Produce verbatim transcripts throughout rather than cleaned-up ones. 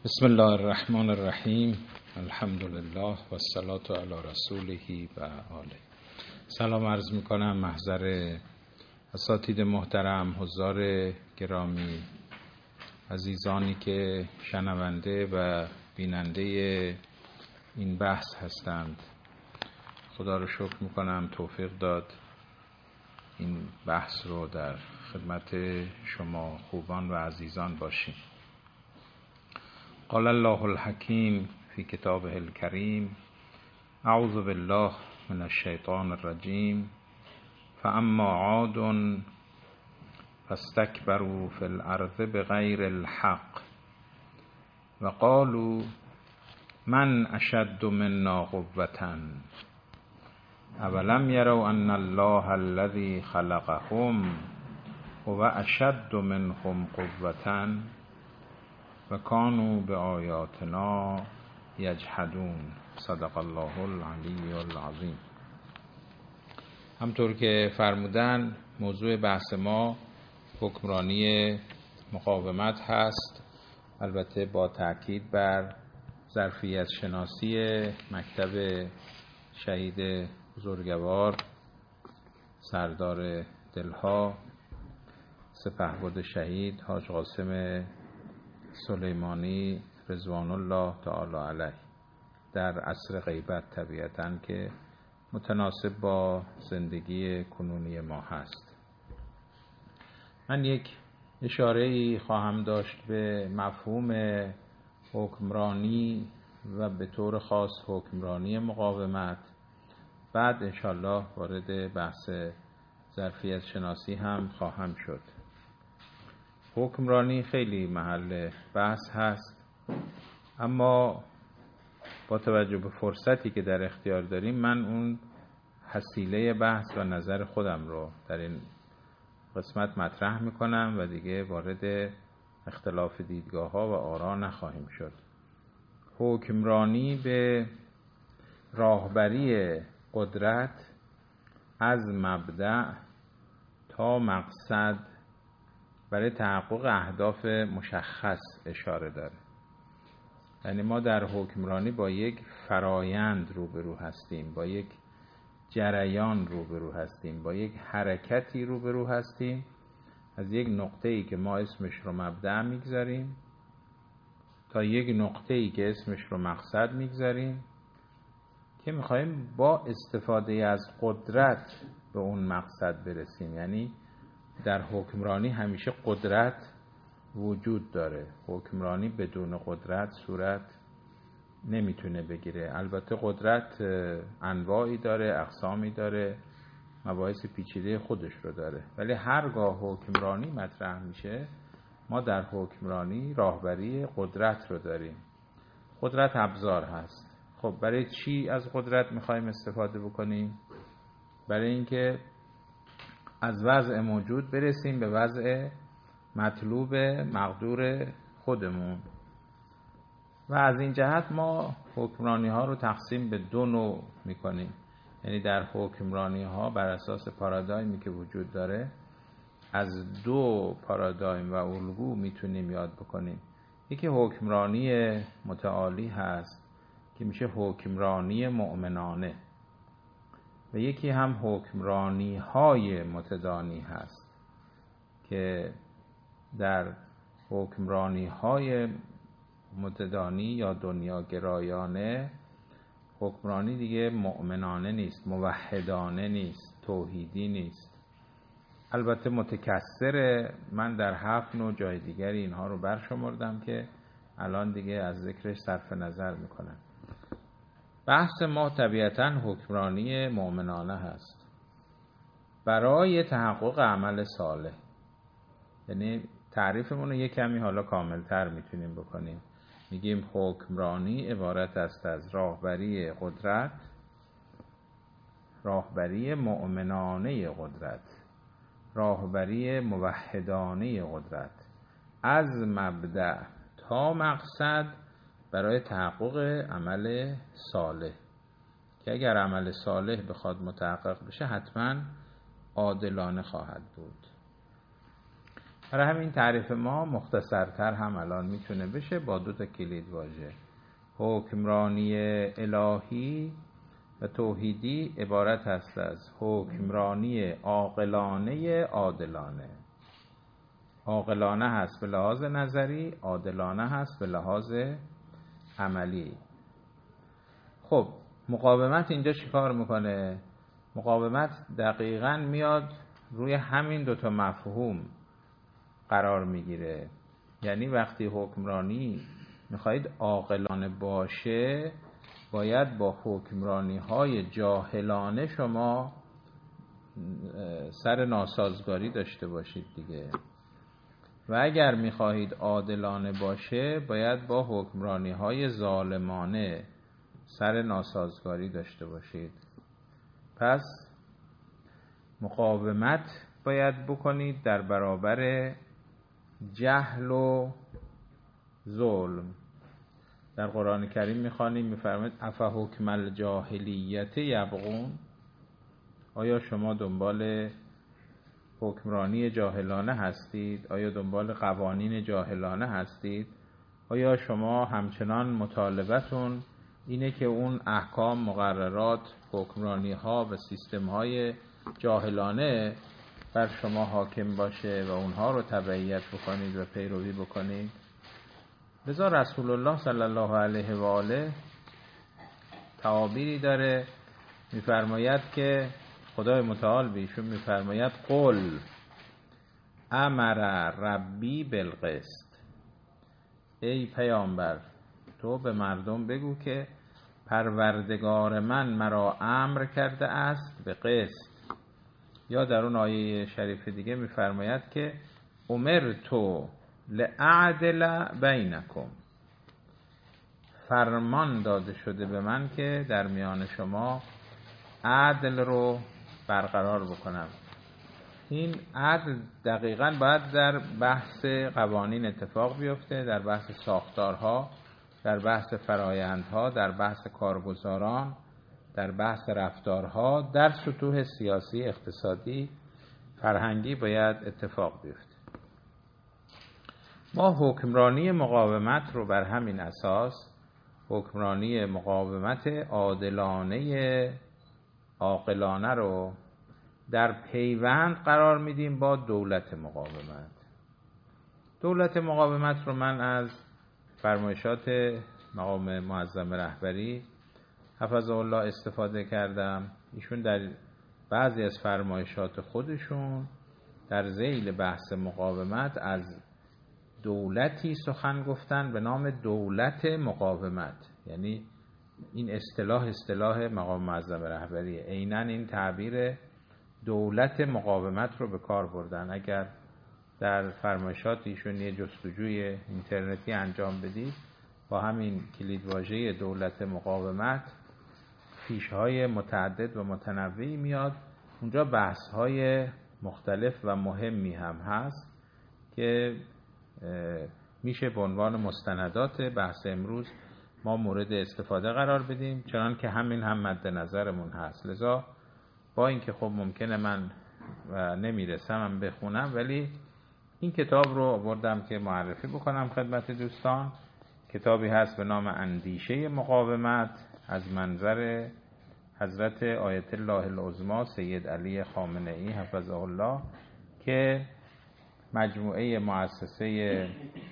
بسم الله الرحمن الرحیم. الحمد لله و الصلاة علی رسوله و آله. سلام عرض می کنم محضر اساتید محترم، حضار گرامی، عزیزانی که شنونده و بیننده این بحث هستند. خدا رو شکر می کنم توفیق داد این بحث رو در خدمت شما خوبان و عزیزان باشیم. قال الله الحکیم فی کتابه الکریم اعوذ بالله من الشیطان الرجیم فاما عاد فاستکبروا فی الارض بغیر الحق و قالوا من اشد منا قوة اولم یروا ان الله الذی خلقهم هو اشد منهم قوة و کانوا بآیاتنا یجحدون. صدق الله العلی العظیم. همطور که فرمودن موضوع بحث ما حکمرانی مقاومت هست، البته با تاکید بر ظرفیت شناسی مکتب شهید بزرگوار سردار دلها سپهبد شهید حاج قاسم سلیمانی رضوان الله تعالی علیه در عصر غیبت، طبیعتاً که متناسب با زندگی کنونی ما هست. من یک اشاره‌ای خواهم داشت به مفهوم حکمرانی و به طور خاص حکمرانی مقاومت. بعد انشالله وارد بحث ظرفیت شناسی هم خواهم شد. حکمرانی خیلی محل بحث هست، اما با توجه به فرصتی که در اختیار داریم من اون حصیله بحث و نظر خودم رو در این قسمت مطرح میکنم و دیگه وارد اختلاف دیدگاه ها و آرا نخواهیم شد. حکمرانی به راهبری قدرت از مبدأ تا مقصد برای تحقق اهداف مشخص اشاره داره. یعنی ما در حکمرانی با یک فرایند روبرو هستیم، با یک جریان روبرو هستیم، با یک حرکتی روبرو هستیم از یک نقطه‌ای که ما اسمش رو مبدأ میگذاریم تا یک نقطه‌ای که اسمش رو مقصد میگذاریم که میخوایم با استفاده از قدرت به اون مقصد برسیم. یعنی در حکمرانی همیشه قدرت وجود داره. حکمرانی بدون قدرت صورت نمیتونه بگیره. البته قدرت انواعی داره، اقسامی داره، مباحث پیچیده خودش رو داره، ولی هرگاه حکمرانی مطرح میشه ما در حکمرانی راهبری قدرت رو داریم. قدرت ابزار هست. خب برای چی از قدرت میخوایم استفاده بکنیم؟ برای اینکه از وضع موجود برسیم به وضع مطلوب مقدور خودمون. و از این جهت ما حکمرانی ها رو تقسیم به دو نوع میکنیم. یعنی در حکمرانی ها بر اساس پارادایمی که وجود داره از دو پارادایم و الگو میتونیم یاد بکنیم. یکی حکمرانی متعالی هست که میشه حکمرانی مؤمنانه و یکی هم حکمرانی های متدانی هست که در حکمرانی های متدانی یا دنیاگرایانه حکمرانی دیگه مؤمنانه نیست، موحدانه نیست، توحیدی نیست. البته متکثره. من در هفت نوع جای دیگری اینها رو برشمردم که الان دیگه از ذکرش صرف نظر میکنم. بحث ما طبیعتاً حکمرانی مؤمنانه هست برای تحقق عمل صالح. یعنی تعریفمون رو یک کمی حالا کاملتر میتونیم بکنیم. میگیم حکمرانی عبارت است از راهبری قدرت، راهبری مؤمنانه قدرت، راهبری موحدانه قدرت از مبدأ تا مقصد برای تحقق عمل صالح، که اگر عمل صالح بخواد متحقق بشه حتما عادلانه خواهد بود. برای همین تعریف ما مختصرتر هم الان میتونه بشه با دو تا کلید واژه. حکمرانی الهی و توحیدی عبارت است از حکمرانی عاقلانه عادلانه. عاقلانه هست به لحاظ نظری، عادلانه هست به لحاظ عملی. خب مقاومت اینجا چیکار میکنه؟ مقاومت دقیقاً میاد روی همین دوتا مفهوم قرار میگیره. یعنی وقتی حکمرانی میخواهید عاقلانه باشه، باید با حکمرانی های جاهلانه شما سر ناسازگاری داشته باشید دیگه. و اگر میخواهید عادلانه باشه، باید با حکمرانی های ظالمانه سر ناسازگاری داشته باشید. پس مقاومت باید بکنید در برابر جهل و ظلم. در قرآن کریم میخوانیم میفرماید افحکم الجاهلیت یبغون، آیا شما دنبال حکمرانی جاهلانه هستید؟ آیا دنبال قوانین جاهلانه هستید؟ آیا شما همچنان مطالبتون اینه که اون احکام، مقررات، حکمرانی ها و سیستم های جاهلانه بر شما حاکم باشه و اونها رو تبعیت بکنید و پیروی بکنید؟ لذا رسول الله صلی الله علیه و آله تعابیری داره، میفرماید که خدای متعال به ایشون میفرماید قل امر ربی بالقسط. ای پیامبر، تو به مردم بگو که پروردگار من مرا امر کرده است به قسط. یا در اون آیه شریف دیگه میفرماید که امرتو لأعدل بینکم، فرمان داده شده به من که در میان شما عدل رو برقرار بکنم. این عدل دقیقاً باید در بحث قوانین اتفاق بیفته، در بحث ساختارها، در بحث فرایندها، در بحث کارگزاران، در بحث رفتارها، در سطوح سیاسی، اقتصادی، فرهنگی باید اتفاق بیفته. ما حکمرانی مقاومت رو بر همین اساس، حکمرانی مقاومت عادلانه عاقلانه رو در پیوند قرار میدیم با دولت مقاومت. دولت مقاومت رو من از فرمایشات مقام معظم رهبری حفظه الله استفاده کردم. ایشون در بعضی از فرمایشات خودشون در ذیل بحث مقاومت از دولتی سخن گفتن به نام دولت مقاومت. یعنی این اصطلاح اصطلاح مقام معظم رهبریه. عیناً این تعبیر دولت مقاومت رو به کار بردن. اگر در فرمایشات ایشون یه جستجوی اینترنتی انجام بدید، با همین کلیدواژه دولت مقاومت فیش‌های متعدد و متنوعی میاد. اونجا بحث‌های مختلف و مهمی هم هست که میشه به عنوان مستندات بحث امروز ما مورد استفاده قرار بدیم، چنان که همین هم مد نظرمون هست. لذا با اینکه خب ممکنه من و نمیرسم هم بخونم، ولی این کتاب رو آوردم که معرفی بکنم خدمت دوستان. کتابی هست به نام اندیشه مقاومت از منظر حضرت آیت الله العظمی سید علی خامنه ای حفظه الله، که مجموعه مؤسسه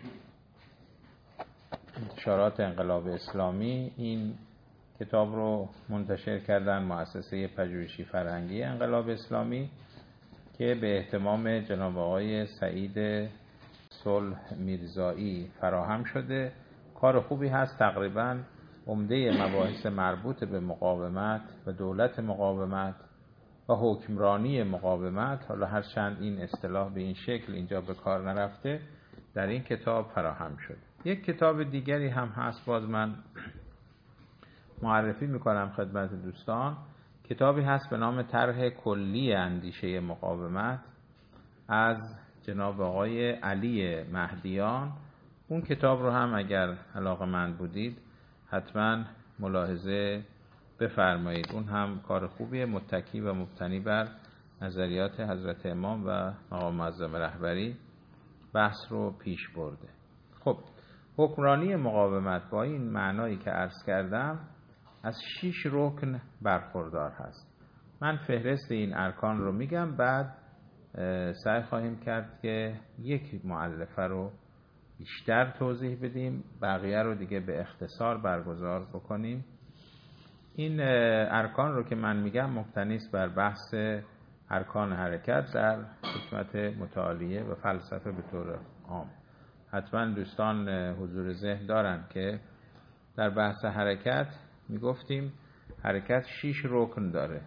انتشارات انقلاب اسلامی این کتاب رو منتشر کردن، مؤسسه پژوهشی فرهنگی انقلاب اسلامی، که به اهتمام جناب آقای سعید صلح میرزایی فراهم شده. کار خوبی هست. تقریباً عمده مباحث مربوط به مقاومت و دولت مقاومت و حکمرانی مقاومت، حالا هرچند این اصطلاح به این شکل اینجا به کار نرفته، در این کتاب فراهم شد. یک کتاب دیگری هم هست، باز من معرفی میکنم خدمت دوستان. کتابی هست به نام طرح کلی اندیشه مقاومت از جناب آقای علی مهدیان. اون کتاب رو هم اگر علاقه‌مند بودید حتما ملاحظه بفرمایید. اون هم کار خوبیه، متکی و مبتنی بر نظریات حضرت امام و مقام معظم رهبری بحث رو پیش برده. خب حکمرانی مقاومت با این معنایی که عرض کردم از شش رکن برخوردار هست. من فهرست این ارکان رو میگم، بعد سعی خواهیم کرد که یک مؤلفه رو بیشتر توضیح بدیم، بقیه رو دیگه به اختصار برگزار بکنیم. این ارکان رو که من میگم مبتنی است بر بحث ارکان حرکت در حکمت متعالیه و فلسفه به طور عام. حتما دوستان حضور ذهن دارن که در بحث حرکت میگفتیم حرکت شش رکن داره: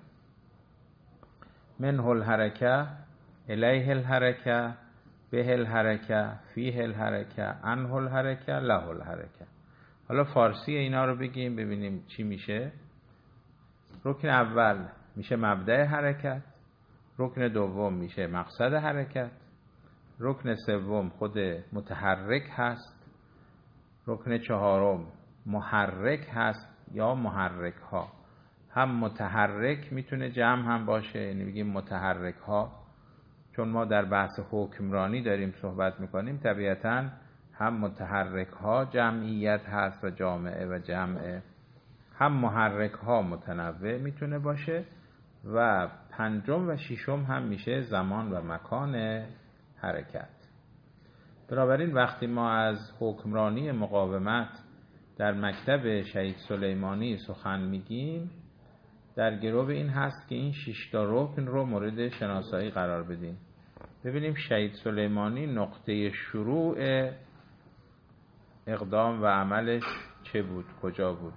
منه الحرکه، الیه الحرکه، به الحرکه، فیه الحرکه، عنه الحرکه، له الحرکه. حالا فارسی اینا رو بگیم ببینیم چی میشه. رکن اول میشه مبدأ حرکت، رکن دوم میشه مقصد حرکت، رکن سوم خود متحرک هست، رکن چهارم محرک هست یا محرک ها. هم متحرک میتونه جمع هم باشه، یعنی بگیم متحرک ها، چون ما در بحث حکمرانی داریم صحبت میکنیم، طبیعتاً هم متحرک ها جمعیت هست و جامعه و جمعه، هم محرک ها متنوع میتونه باشه، و پنجم و ششم هم میشه زمان و مکان حرکت. بنابراین وقتی ما از حکمرانی مقاومت در مکتب شهید سلیمانی سخن میگیم، در گرو این هست که این شش تا رکن رو مورد شناسایی قرار بدیم. ببینیم شهید سلیمانی نقطه شروع اقدام و عملش چه بود، کجا بود،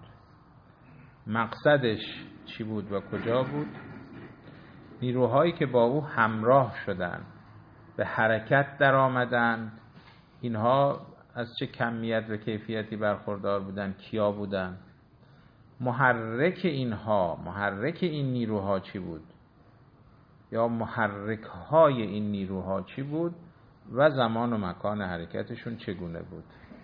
مقصدش چی بود و کجا بود، نیروهایی که با او همراه شدند به حرکت در آمدند، اینها از چه کمیت و کیفیتی برخوردار بودند، کیا بودند، محرک اینها، محرک این نیروها چی بود یا محرک های این نیروها چی بود و زمان و مکان حرکتشون چگونه بود.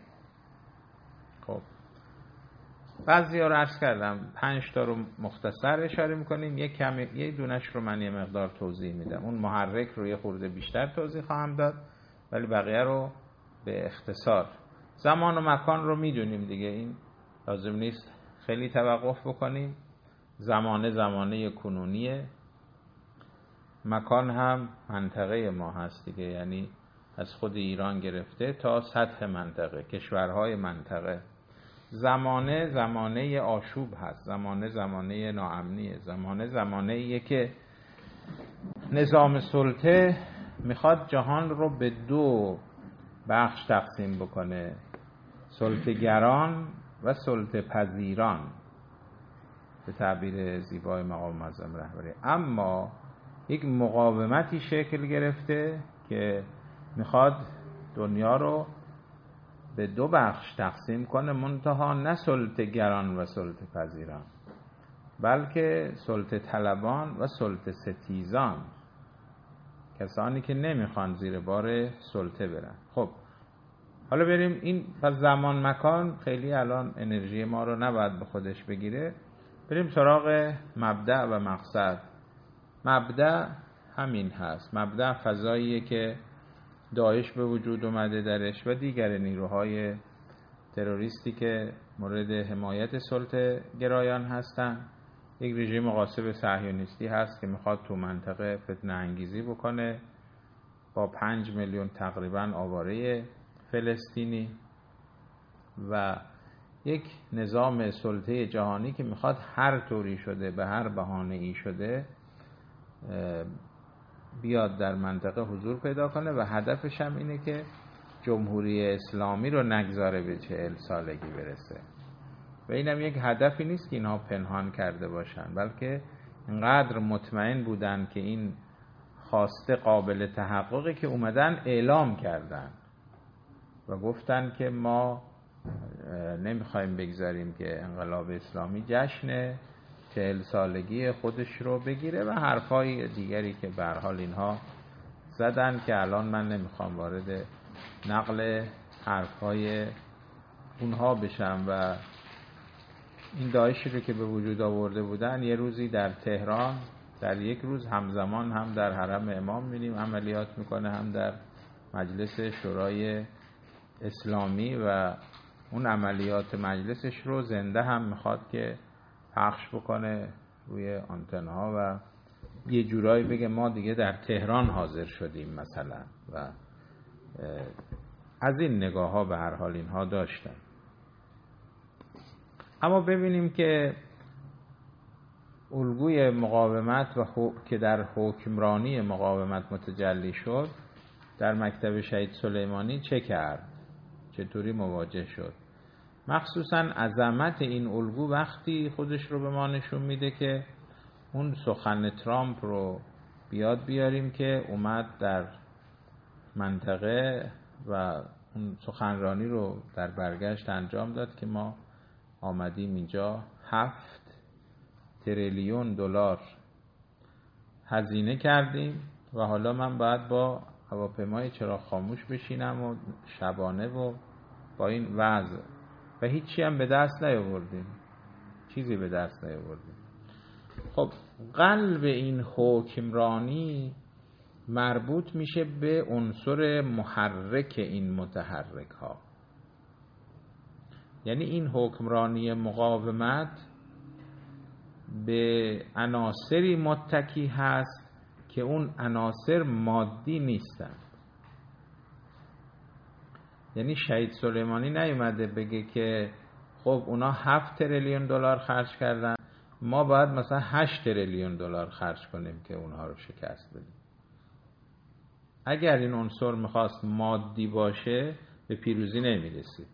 خب بعضی ها رو عرض کردم، پنج تا رو مختصر اشاره میکنیم، یک کم یک دونش رو من یه مقدار توضیح میدم. اون محرک رو یه خورده بیشتر توضیح خواهم داد، ولی بقیه رو به اختصار. زمان و مکان رو میدونیم دیگه، این لازم نیست خیلی توقف بکنیم. زمانه زمانه کنونیه، مکان هم منطقه ما هست دیگه، یعنی از خود ایران گرفته تا سطح منطقه، کشورهای منطقه. زمانه زمانه آشوب هست، زمانه زمانه ناامنیه، زمانه زمانه‌ایه که نظام سلطه میخواد جهان رو به دو بخش تقسیم بکنه: سلطه‌گران و سلطه پذیران، به تعبیر زیبای مقام معظم رهبری. اما یک مقاومتی شکل گرفته که میخواد دنیا رو به دو بخش تقسیم کنه، منتها نه سلطه‌گران و سلطه پذیران، بلکه سلطه طلبان و سلطه ستیزان، کسانی که نمیخوان زیر بار سلطه برن. خب حالا بریم این پس زمان مکان خیلی الان انرژی ما رو نباید به خودش بگیره. بریم سراغ مبدأ و مقصد. مبدأ همین هست، مبدأ فضاییه که داعش به وجود اومده درش و دیگر نیروهای تروریستی که مورد حمایت سلطه گرایان هستن. یک رژیم غاصب صهیونیستی هست که میخواد تو منطقه فتنه انگیزی بکنه با پنج میلیون تقریبا آواره فلسطینی، و یک نظام سلطه جهانی که میخواد هر طوری شده به هر بهانه ای شده بیاد در منطقه حضور پیدا کنه و هدفش هم اینه که جمهوری اسلامی رو نگذاره به چهل سالگی برسه. و اینم یک هدفی نیست که اینها پنهان کرده باشن، بلکه اینقدر مطمئن بودن که این خواسته قابل تحققی که اومدن اعلام کردن و گفتن که ما نمیخوایم بگذاریم که انقلاب اسلامی جشن چهل سالگی خودش رو بگیره و حرفای دیگری که به هر حال اینها زدن که الان من نمیخوام وارد نقل حرفای اونها بشم. و این داعشی رو که به وجود آورده بودن یه روزی در تهران در یک روز همزمان هم در حرم امام می‌بینیم عملیات میکنه، هم در مجلس شورای اسلامی و اون عملیات مجلسش رو زنده هم میخواد که پخش بکنه روی آنتن‌ها و یه جورایی بگه ما دیگه در تهران حاضر شدیم مثلا، و از این نگاه ها به هر حال اینها داشتن. اما ببینیم که الگوی مقاومت و که در حکمرانی مقاومت متجلی شد در مکتب شهید سلیمانی چه کرد، چطوری مواجه شد. مخصوصا عظمت این الگو وقتی خودش رو به ما نشون میده که اون سخن ترامپ رو بیاد بیاریم که اومد در منطقه و اون سخنرانی رو در برگشت انجام داد که ما آمدیم اینجا هفت تریلیون دلار هزینه کردیم و حالا من باید با هواپیمای چراغ خاموش بشینم و شبانه و با این وضع و هیچی هم به دست نیاوردیم، چیزی به دست نیاوردیم. خب قلب این حکمرانی مربوط میشه به عنصر محرک این متحرک ها، یعنی این حکمرانی مقاومت به عناصری متکی هست که اون عناصر مادی نیستن. یعنی شهید سلیمانی نیومده بگه که خب اونا هفت تریلیون دلار خرج کردن، ما باید مثلا هشت تریلیون دلار خرج کنیم که اونها رو شکست بدیم. اگر این عنصر میخواست مادی باشه به پیروزی نمیرسید.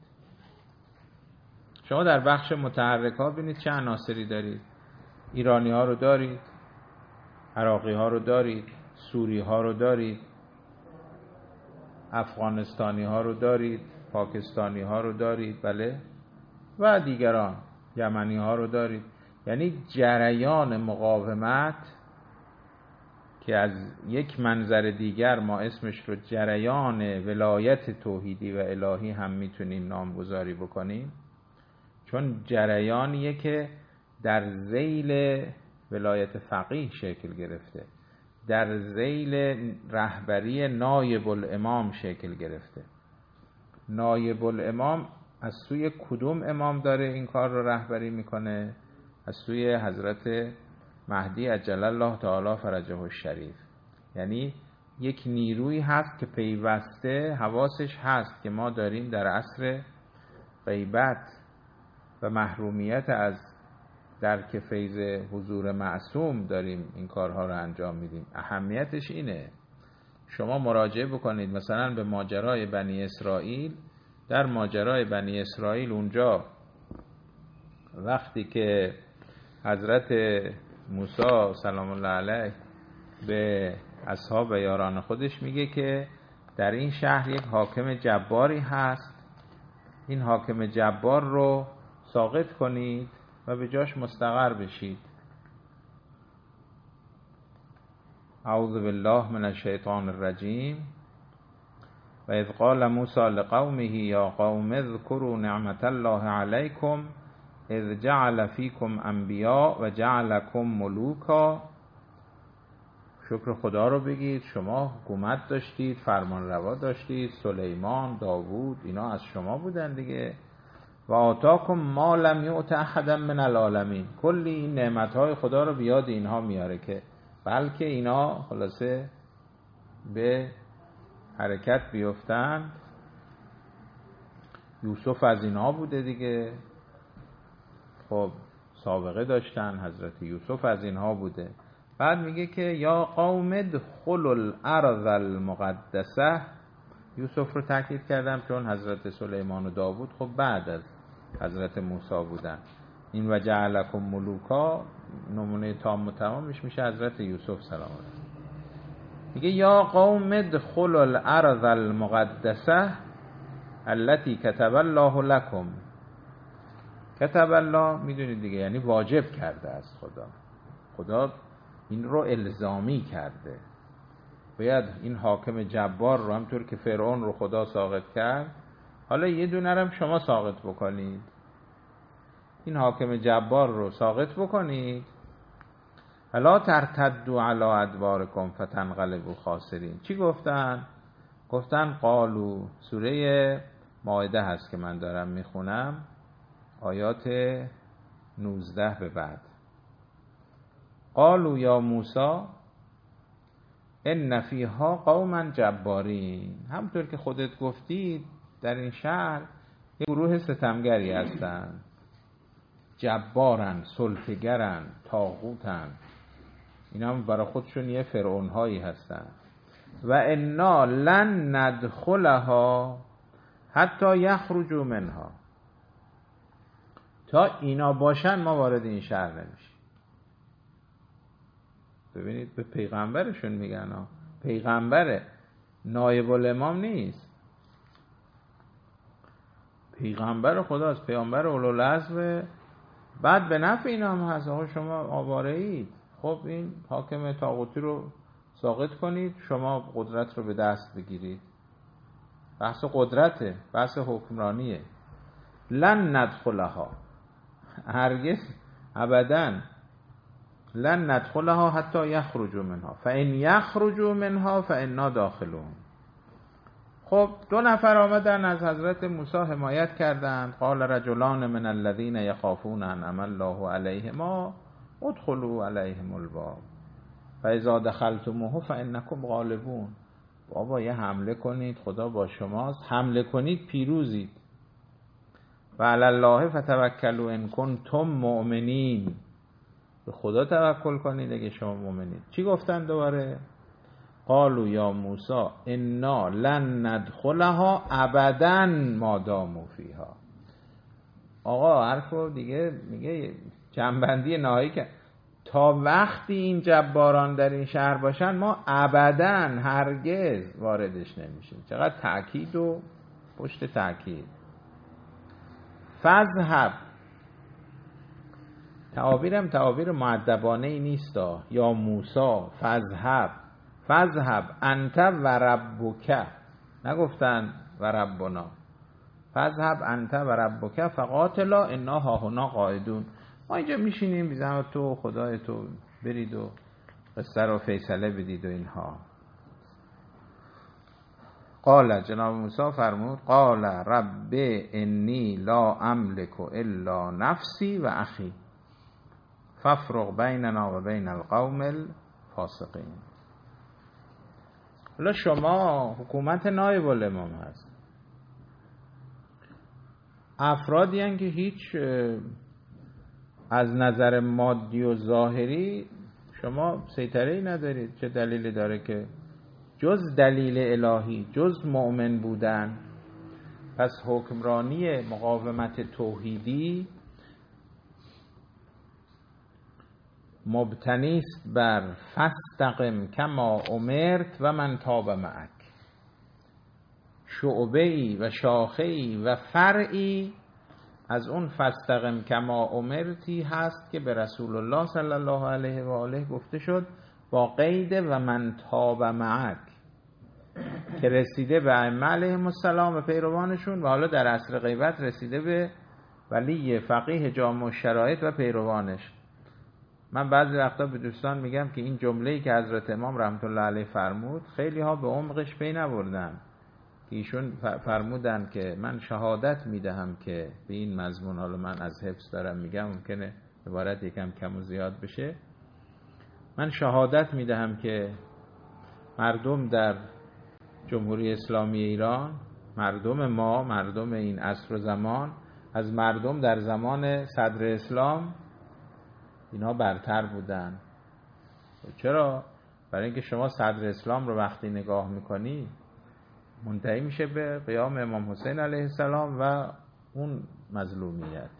شما در بخش متحرک ها ببینید چه عناصری دارید. ایرانی ها رو دارید، عراقی ها رو دارید، سوری ها رو دارید، افغانستانی ها رو دارید، پاکستانی ها رو دارید، بله، و دیگران، یمنی ها رو دارید. یعنی جریان مقاومت که از یک منظر دیگر ما اسمش رو جریان ولایت توحیدی و الهی هم میتونیم نامگذاری بکنیم، چون جریانیه که در ذیل ولایت فقیه شکل گرفته، در ذیل رهبری نایب الامام شکل گرفته. نایب الامام از سوی کدوم امام داره این کار رو رهبری میکنه؟ از سوی حضرت مهدی عجل الله تعالی فرجه الشریف. یعنی یک نیروی هست که پیوسته حواسش هست که ما داریم در عصر غیبت و محرومیت از درک فیض حضور معصوم داریم این کارها رو انجام میدیم. اهمیتش اینه. شما مراجعه بکنید مثلا به ماجرای بنی اسرائیل. در ماجرای بنی اسرائیل اونجا وقتی که حضرت موسی سلام الله علیه به اصحاب و یاران خودش میگه که در این شهر یک حاکم جباری هست، این حاکم جبار رو ساقط کنید و به جاش مستقر بشید. اعوذ بالله من الشیطان الرجیم. و اذ قال موسی لقومه یا قوم اذکروا نعمت الله علیکم اذ جعل فیکم انبیاء و جعلکم ملوکا. شکر خدا رو بگید، شما حکومت داشتید، فرمان روا داشتید، سلیمان، داوود، اینا از شما بودن دیگه. و آتاکم ما لم یؤت احدا من العالمین. کلی این نعمتهای خدا رو بیاد اینها میاره که بلکه اینا خلاصه به حرکت بیفتن. یوسف از اینها بوده دیگه، خب سابقه داشتن، حضرت یوسف از اینها بوده. بعد میگه که یا قوم ادخلوا الارض المقدسه. یوسف رو تاکید کردم چون حضرت سلیمان و داوود خب بعد از حضرت موسی بودن. این و جعلکم ملوکا نمونه تام و تمامش میشه حضرت یوسف سلام الله. میگه یا قوم ادخلوا الارض المقدسه التي كتب الله لكم. کتب الله میدونید دیگه یعنی واجب کرده از خدا. خدا این رو الزامی کرده. باید این حاکم جبار رو همطور که فرعون رو خدا ساقط کرد، حالا یه دونه هم شما ساقط بکنید. این حاکم جبار رو ساقط بکنید. الا ترتدوا علی ادبارکم فتنقلبوا خاسرین. چی گفتن؟ گفتن قالو، سوره مائده هست که من دارم میخونم، آیات نوزده به بعد. قالو یا موسی ان فیها قوما جبارین، همونطور که خودت گفتی در این شهر یک گروه ستمگری هستن، جبارن، سلطه‌گرن، طاغوتن، اینا هم برای خودشون یه فرعون هایی هستن. و انا لن ندخلها حتی یخرجوا منها، تا اینا باشن ما وارد این شهر نمیشیم. ببینید به پیغمبرشون میگن ها، پیغمبر نایب الامام نیست، پیغمبر خداست، پیغمبر اولوالعزم. بعد به نفع اینا هم هست، آقا شما آواره اید، خب این حاکم طاغوتی رو ساقط کنید، شما قدرت رو به دست بگیرید. بحث قدرته، بحث حکمرانیه. لن ندخلها، هرگز ابداً، لن ندخلها حتی یخرجوا منها فان یخرجوا منها فانا داخلون. خب دو نفر آمدن از حضرت موسی حمایت کردند. قال رجلان من الذين يخافون انعم الله علیهما ادخلوا علیهم الباب فاذا دخلتموه فانکم غالبون. بابا یه حمله کنید، خدا با شماست، حمله کنید پیروزید. و علی الله فتوکلوا ان کنتم مؤمنین، به خدا توکل کنید اگه شما مؤمنید. چی گفتن دوباره؟ قالوا یا موسی انا لن ندخلها ابدا ما داموا فیها. آقا حرفو دیگه میگه جنبندی نهایی که تا وقتی این جباران در این شهر باشن ما ابدا هرگز واردش نمیشیم. چقدر تأکید و پشت تأکید. فذهب، تعابیرم تعابیر مؤدبانه ای نیستا. یا موسی فذهب، فذهب انت و ربک، نگفتن و ربنا. فذهب انت و ربک فقاتلا انا هاهنا قاعدون. ما اینجا میشینیم بیزم تو خدای تو برید و قصه رو فیصله بدید و اینها. قال، جناب موسی فرمود قال رب انی لا املک الا نفسی و اخی فافرق بیننا و بین القوم الفاسقین. حالا شما حکومت نایب الامام هست، افرادی هستند که هیچ از نظر مادی و ظاهری شما سیطره‌ای ندارید. چه دلیلی داره که جز دلیل الهی، جز مؤمن بودن؟ پس حکمرانی مقاومت توحیدی مبتنی است بر فاستقم کما امرت و من تاب معک. شعبه‌ای و شاخه‌ای و فرعی از اون فاستقم کما امرتی هست که به رسول الله صلی الله علیه و آله گفته شد با قید و من تاب معک، که رسیده به ائمه علیهم السلام و پیروانشون و حالا در عصر غیبت رسیده به ولی فقیه جامع الشرایط و پیروانش. من بعضی وقتا به دوستان میگم که این جمله‌ای که حضرت امام رحمت الله علیه فرمود خیلی ها به عمقش پی نبردن. ایشون فرمودن که من شهادت میدهم که به این مضمون، حالا من از حفظ دارم میگم، ممکنه عبارت یکم کم و زیاد بشه، من شهادت میدهم که مردم در جمهوری اسلامی ایران، مردم ما، مردم این عصر و زمان، از مردم در زمان صدر اسلام اینا برتر بودن. چرا؟ برای اینکه شما صدر اسلام رو وقتی نگاه میکنی منتهی میشه به قیام امام حسین علیه السلام و اون مظلومیت،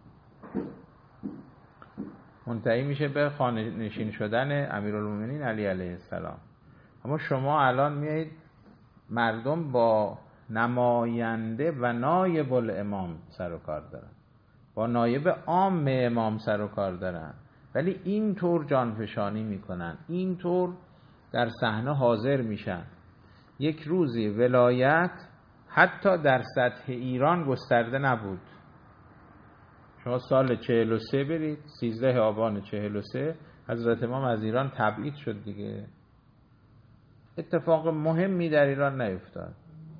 منتهی میشه به خانه نشین شدن امیرالمومنین علی علیه السلام. اما شما الان میایید مردم با نماینده و نایب الامام سر و کار دارن، با نایب عام امام سر و کار دارن، ولی اینطور جانفشانی میکنن، اینطور در صحنه حاضر میشن. یک روزی ولایت حتی در سطح ایران گسترده نبود. شما سال چهل و سه برید، سیزده آبان چهل و سه حضرت امام از ایران تبعید شد دیگه. اتفاق مهمی در ایران نیفتاد.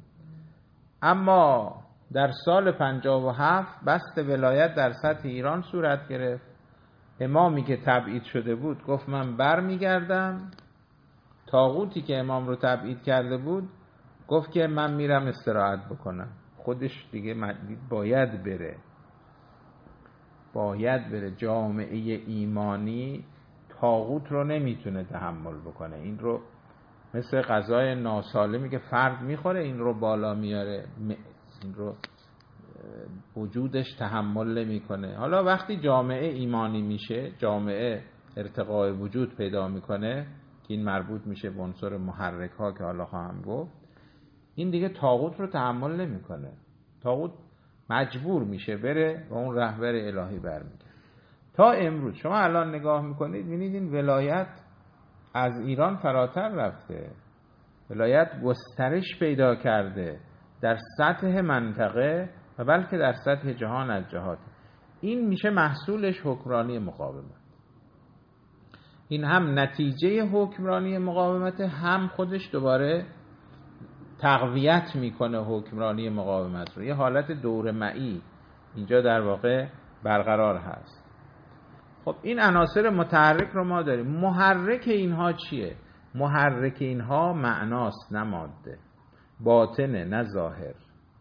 اما در سال پنجاه و هفت بست ولایت در سطح ایران صورت گرفت. امامی که تبعید شده بود گفت من بر میگردم. طاغوتی که امام رو تبعید کرده بود گفت که من میرم استراحت بکنم. خودش دیگه باید بره باید بره جامعه ایمانی طاغوت رو نمیتونه تحمل بکنه. این رو مثل غذای ناسالمی که فرد میخوره این رو بالا میاره، این رو وجودش تحمل نمیکنه. حالا وقتی جامعه ایمانی میشه، جامعه ارتقای وجود پیدا میکنه که این مربوط میشه به عنصر محرک ها که حالا خواهم گفت، این دیگه طاغوت رو تحمل نمیکنه. طاغوت مجبور میشه بره و اون رهبر الهی برمیگرده. تا امروز شما الان نگاه میکنید میبینید این ولایت از ایران فراتر رفته، ولایت گسترش پیدا کرده در سطح منطقه و بلکه در سطح جهان از جهات. این میشه محصولش حکمرانی مقاومت. این هم نتیجه حکمرانی مقاومت، هم خودش دوباره تقویت میکنه حکمرانی مقاومت رو. یه حالت دوره‌مئی اینجا در واقع برقرار هست. خب این عناصر متحرک رو ما داریم. محرک اینها چیه؟ محرک اینها معناست نه ماده، باطنه نه ظاهر.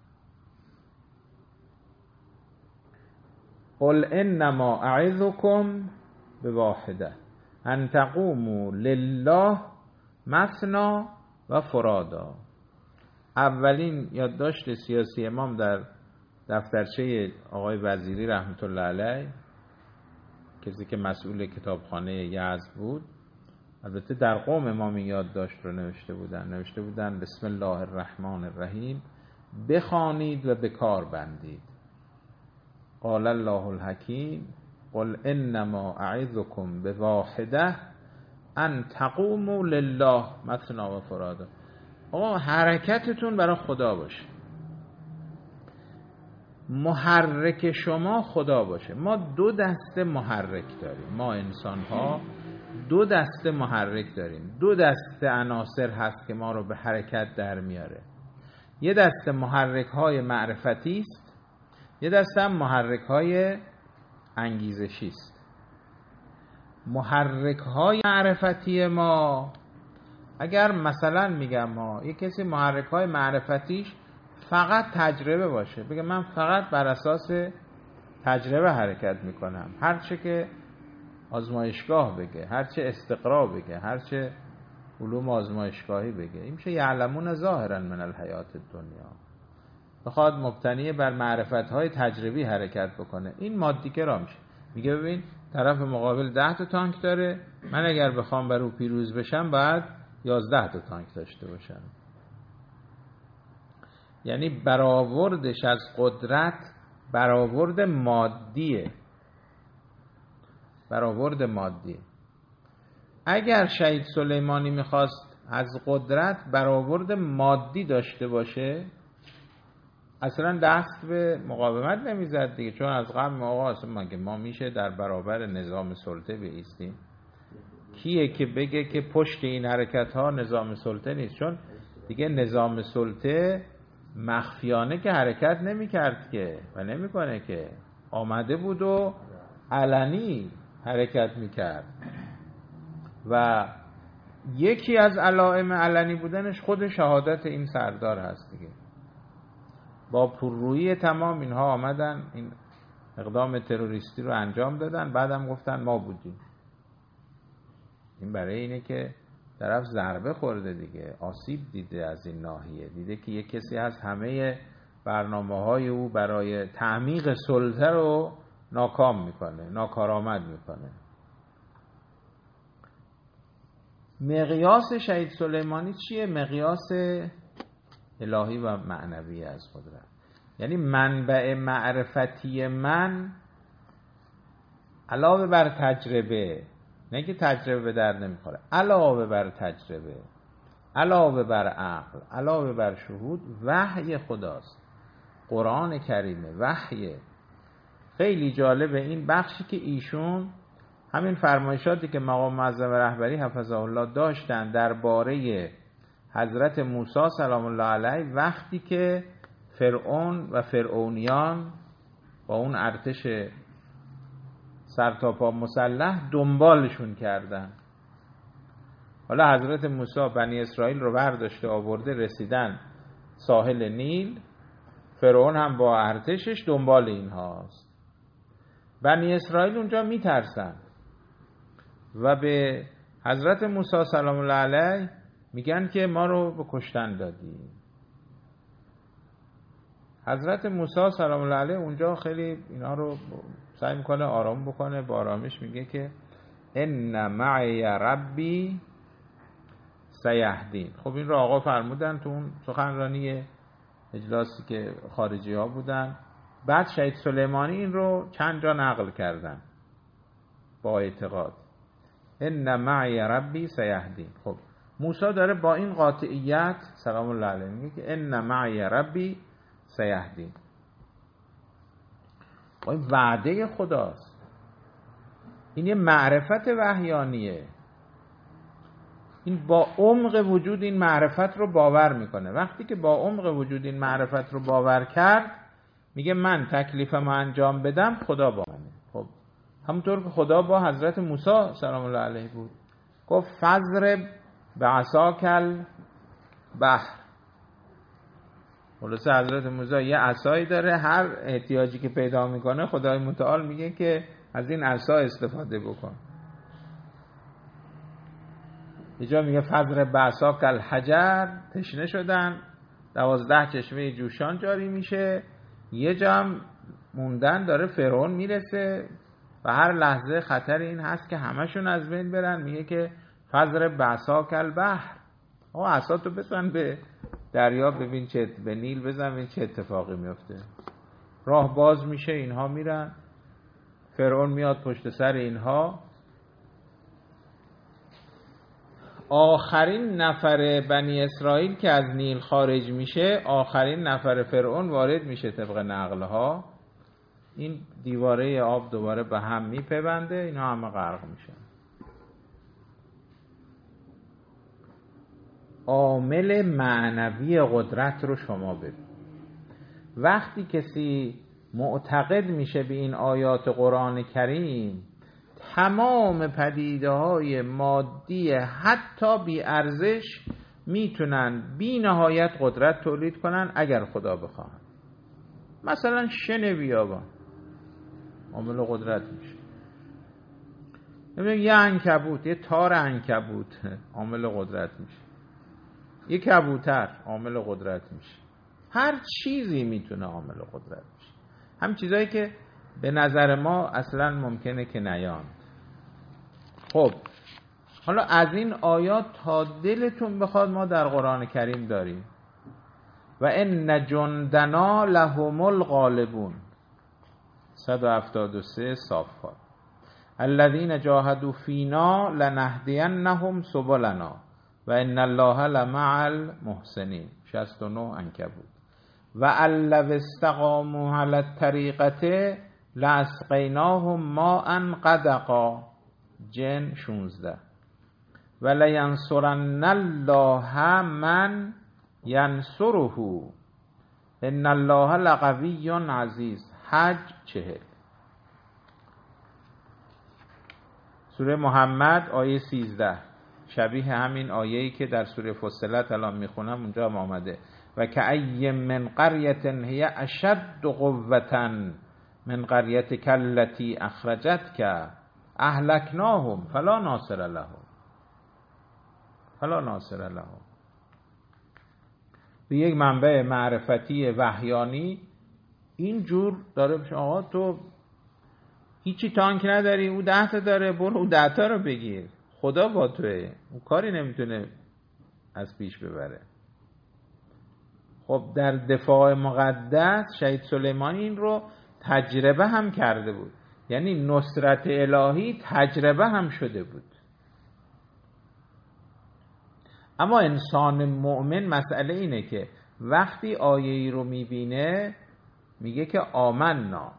قل انما اعظکم بواحده ان تقوموا لله مثنی و فرادا. اولین یادداشت سیاسی امام در دفترچه آقای وزیری رحمت الله علیه، کسی که مسئول کتابخانه یزد بود، البته در قوم امام یادداشت رو نوشته بودن نوشته بودن بسم الله الرحمن الرحیم، بخوانید و به کار بندید. قال الله الحکیم قل انما اعظکم بواحده ان تقوموا لله مثنی و فرادا. آقا حرکتتون برای خدا باشه، محرک شما خدا باشه. ما دو دسته محرک داریم، ما انسان ها دو دسته محرک داریم. دو دسته عناصر هست که ما رو به حرکت در میاره. یه دسته محرک های معرفتی است، یه دسته هم محرک های انگیزشی است. محرک های معرفتی ما، اگر مثلا میگم ما یه کسی محرک های معرفتیش فقط تجربه باشه، بگه من فقط بر اساس تجربه حرکت میکنم، هرچه که آزمایشگاه بگه، هرچه استقرا بگه، هرچه علوم آزمایشگاهی بگه، این میشه یعلمون ظاهرا من الحیات الدنیا. بخواد مبتنی بر معرفت های تجربی حرکت بکنه، این مادی گرا میشه. میگه ببین طرف مقابل ده تا تانک داره، من اگر بخوام بر او پیروز بشم باید یازده تا تانک داشته باشم. یعنی برآوردش از قدرت برآورد مادیه، برآورد مادی. اگر شهید سلیمانی میخواست از قدرت برآورد مادی داشته باشه اصلا دست به مقاومت نمیزد دیگه، چون از قبل ما اصلا مگه ما میشه در برابر نظام سلطه بایستیم؟ کیه که بگه که پشت این حرکت ها نظام سلطه نیست؟ چون دیگه نظام سلطه مخفیانه که حرکت نمی کرد که و نمی کنه که، آمده بود و علنی حرکت می کرد و یکی از علائم علنی بودنش خود شهادت این سردار هست دیگه. با پررویی تمام اینها آمدن این اقدام تروریستی رو انجام دادن، بعدم گفتن ما بودیم. این برای اینه که طرف ضربه خورده دیگه، آسیب دیده، از این ناحیه دیده که یک کسی از همه برنامه‌های او برای تعمیق سلطه رو ناکام میکنه، ناکارآمد میکنه. مقیاس شهید سلیمانی چیه؟ مقیاس الهی و معنوی از قدرت. یعنی منبع معرفتی من علاوه بر تجربه، نه که تجربه به درد نمیخوره، علاوه بر تجربه، علاوه بر عقل، علاوه بر شهود، وحی خداست. قرآن کریمه، وحی. خیلی جالبه این بخشی که ایشون همین فرمایشاتی که مقام معظم رهبری حفظه الله داشتن درباره حضرت موسی سلام الله علیه وقتی که فرعون و فرعونیان با اون ارتش سرتاپا مسلح دنبالشون کردن. حالا حضرت موسی بنی اسرائیل رو برداشته آورده، رسیدن ساحل نیل، فرعون هم با ارتشش دنبال اینهاست. بنی اسرائیل اونجا میترسن و به حضرت موسی سلام الله علیه میگن که ما رو به کشتن دادی. حضرت موسی سلام الله علیه اونجا خیلی اینا رو سعی میکنه آرام بکنه، با آرامش میگه که ان معی ربی سیهدین. خب این رو آقا فرمودن تو اون سخنرانی اجلاسی که خارجی ها بودن. بعد شهید سلیمانی این رو چند جا نقل کردن با اعتقاد ان معی ربی سیهدین. خب موسی داره با این قاطعیت سلام الله علیه میگه که ان معی ربی سیهدین. این وعده خداست، این یه معرفت وحیانیه، این با عمق وجود این معرفت رو باور میکنه. وقتی که با عمق وجود این معرفت رو باور کرد میگه من تکلیفم انجام بدم خدا با منه. خب همونطور که خدا با حضرت موسی سلام الله علیه بود، گفت فضرب بعصاک البحر. خلاصه حضرت موسی یه عصایی داره، هر احتیاجی که پیدا میکنه خدای متعال میگه که از این عصا استفاده بکن. یه جا میگه فضرب بعصاک الحجر، تشنه شدن، دوازده چشمه جوشان جاری میشه. یه جا موندن، داره فرعون میرسه و هر لحظه خطر این هست که همشون از بین برن. میگه که فضرب بعصاک البحر، آقا عصاتو بزن به دریا ببین چه، به نیل بزن ببین چه اتفاقی میفته. راه باز میشه، اینها میرن، فرعون میاد پشت سر اینها. آخرین نفر بنی اسرائیل که از نیل خارج میشه، آخرین نفر فرعون وارد میشه طبق نقلها. این دیواره آب دوباره به هم میپیونده، اینا همه غرق میشن. عامل معنوی قدرت رو شما ببین. وقتی کسی معتقد میشه به این آیات قرآن کریم، تمام پدیده های مادی حتی بی ارزش میتونن بی نهایت قدرت تولید کنن اگر خدا بخواد. مثلا شن بیابان عامل قدرت میشه. ببین یه عنکبوت، یه تار عنکبوت عامل قدرت میشه. یه کبوتر عامل قدرت میشه. هر چیزی میتونه عامل قدرت میشه. هم چیزایی که به نظر ما اصلا ممکنه که نیان. خب حالا از این آیات تا دلتون بخواد ما در قرآن کریم داریم و ان جندنا لهم الغالبون. صد و هفتاد و سه صافات. الذين جاهدوا فينا لنهدينهم سبلنا و ان الله لمع المحسنین. شصت و نه عنکبوت. و الذين استقاموا على الطریقه لاسقیناهم ماء غدقا. جن شانزده. و لینصرن الله من ینصره ان الله لقوی عزیز. حج چهل. سوره محمد آیه سیزده، شبیه همین آیه‌ای که در سوره فصلت الان میخونم اونجا هم آمده. و کأی من قریة هی اشد قوة من قریتک التی اخرجتک اهلکناهم فلا ناصر لهم. فلا ناصر لهم. به یک منبع معرفتی وحیانی اینجور داره بشه. آقا تو هیچی تانک نداری، او ده تا داره، برو او ده تا رو بگیر، خدا با توه، او کاری نمیتونه از پیش ببره. خب در دفاع مقدس شهید سلیمانی این رو تجربه هم کرده بود، یعنی نصرت الهی تجربه هم شده بود. اما انسان مؤمن مسئله اینه که وقتی آیه ای رو میبینه میگه که آمنا،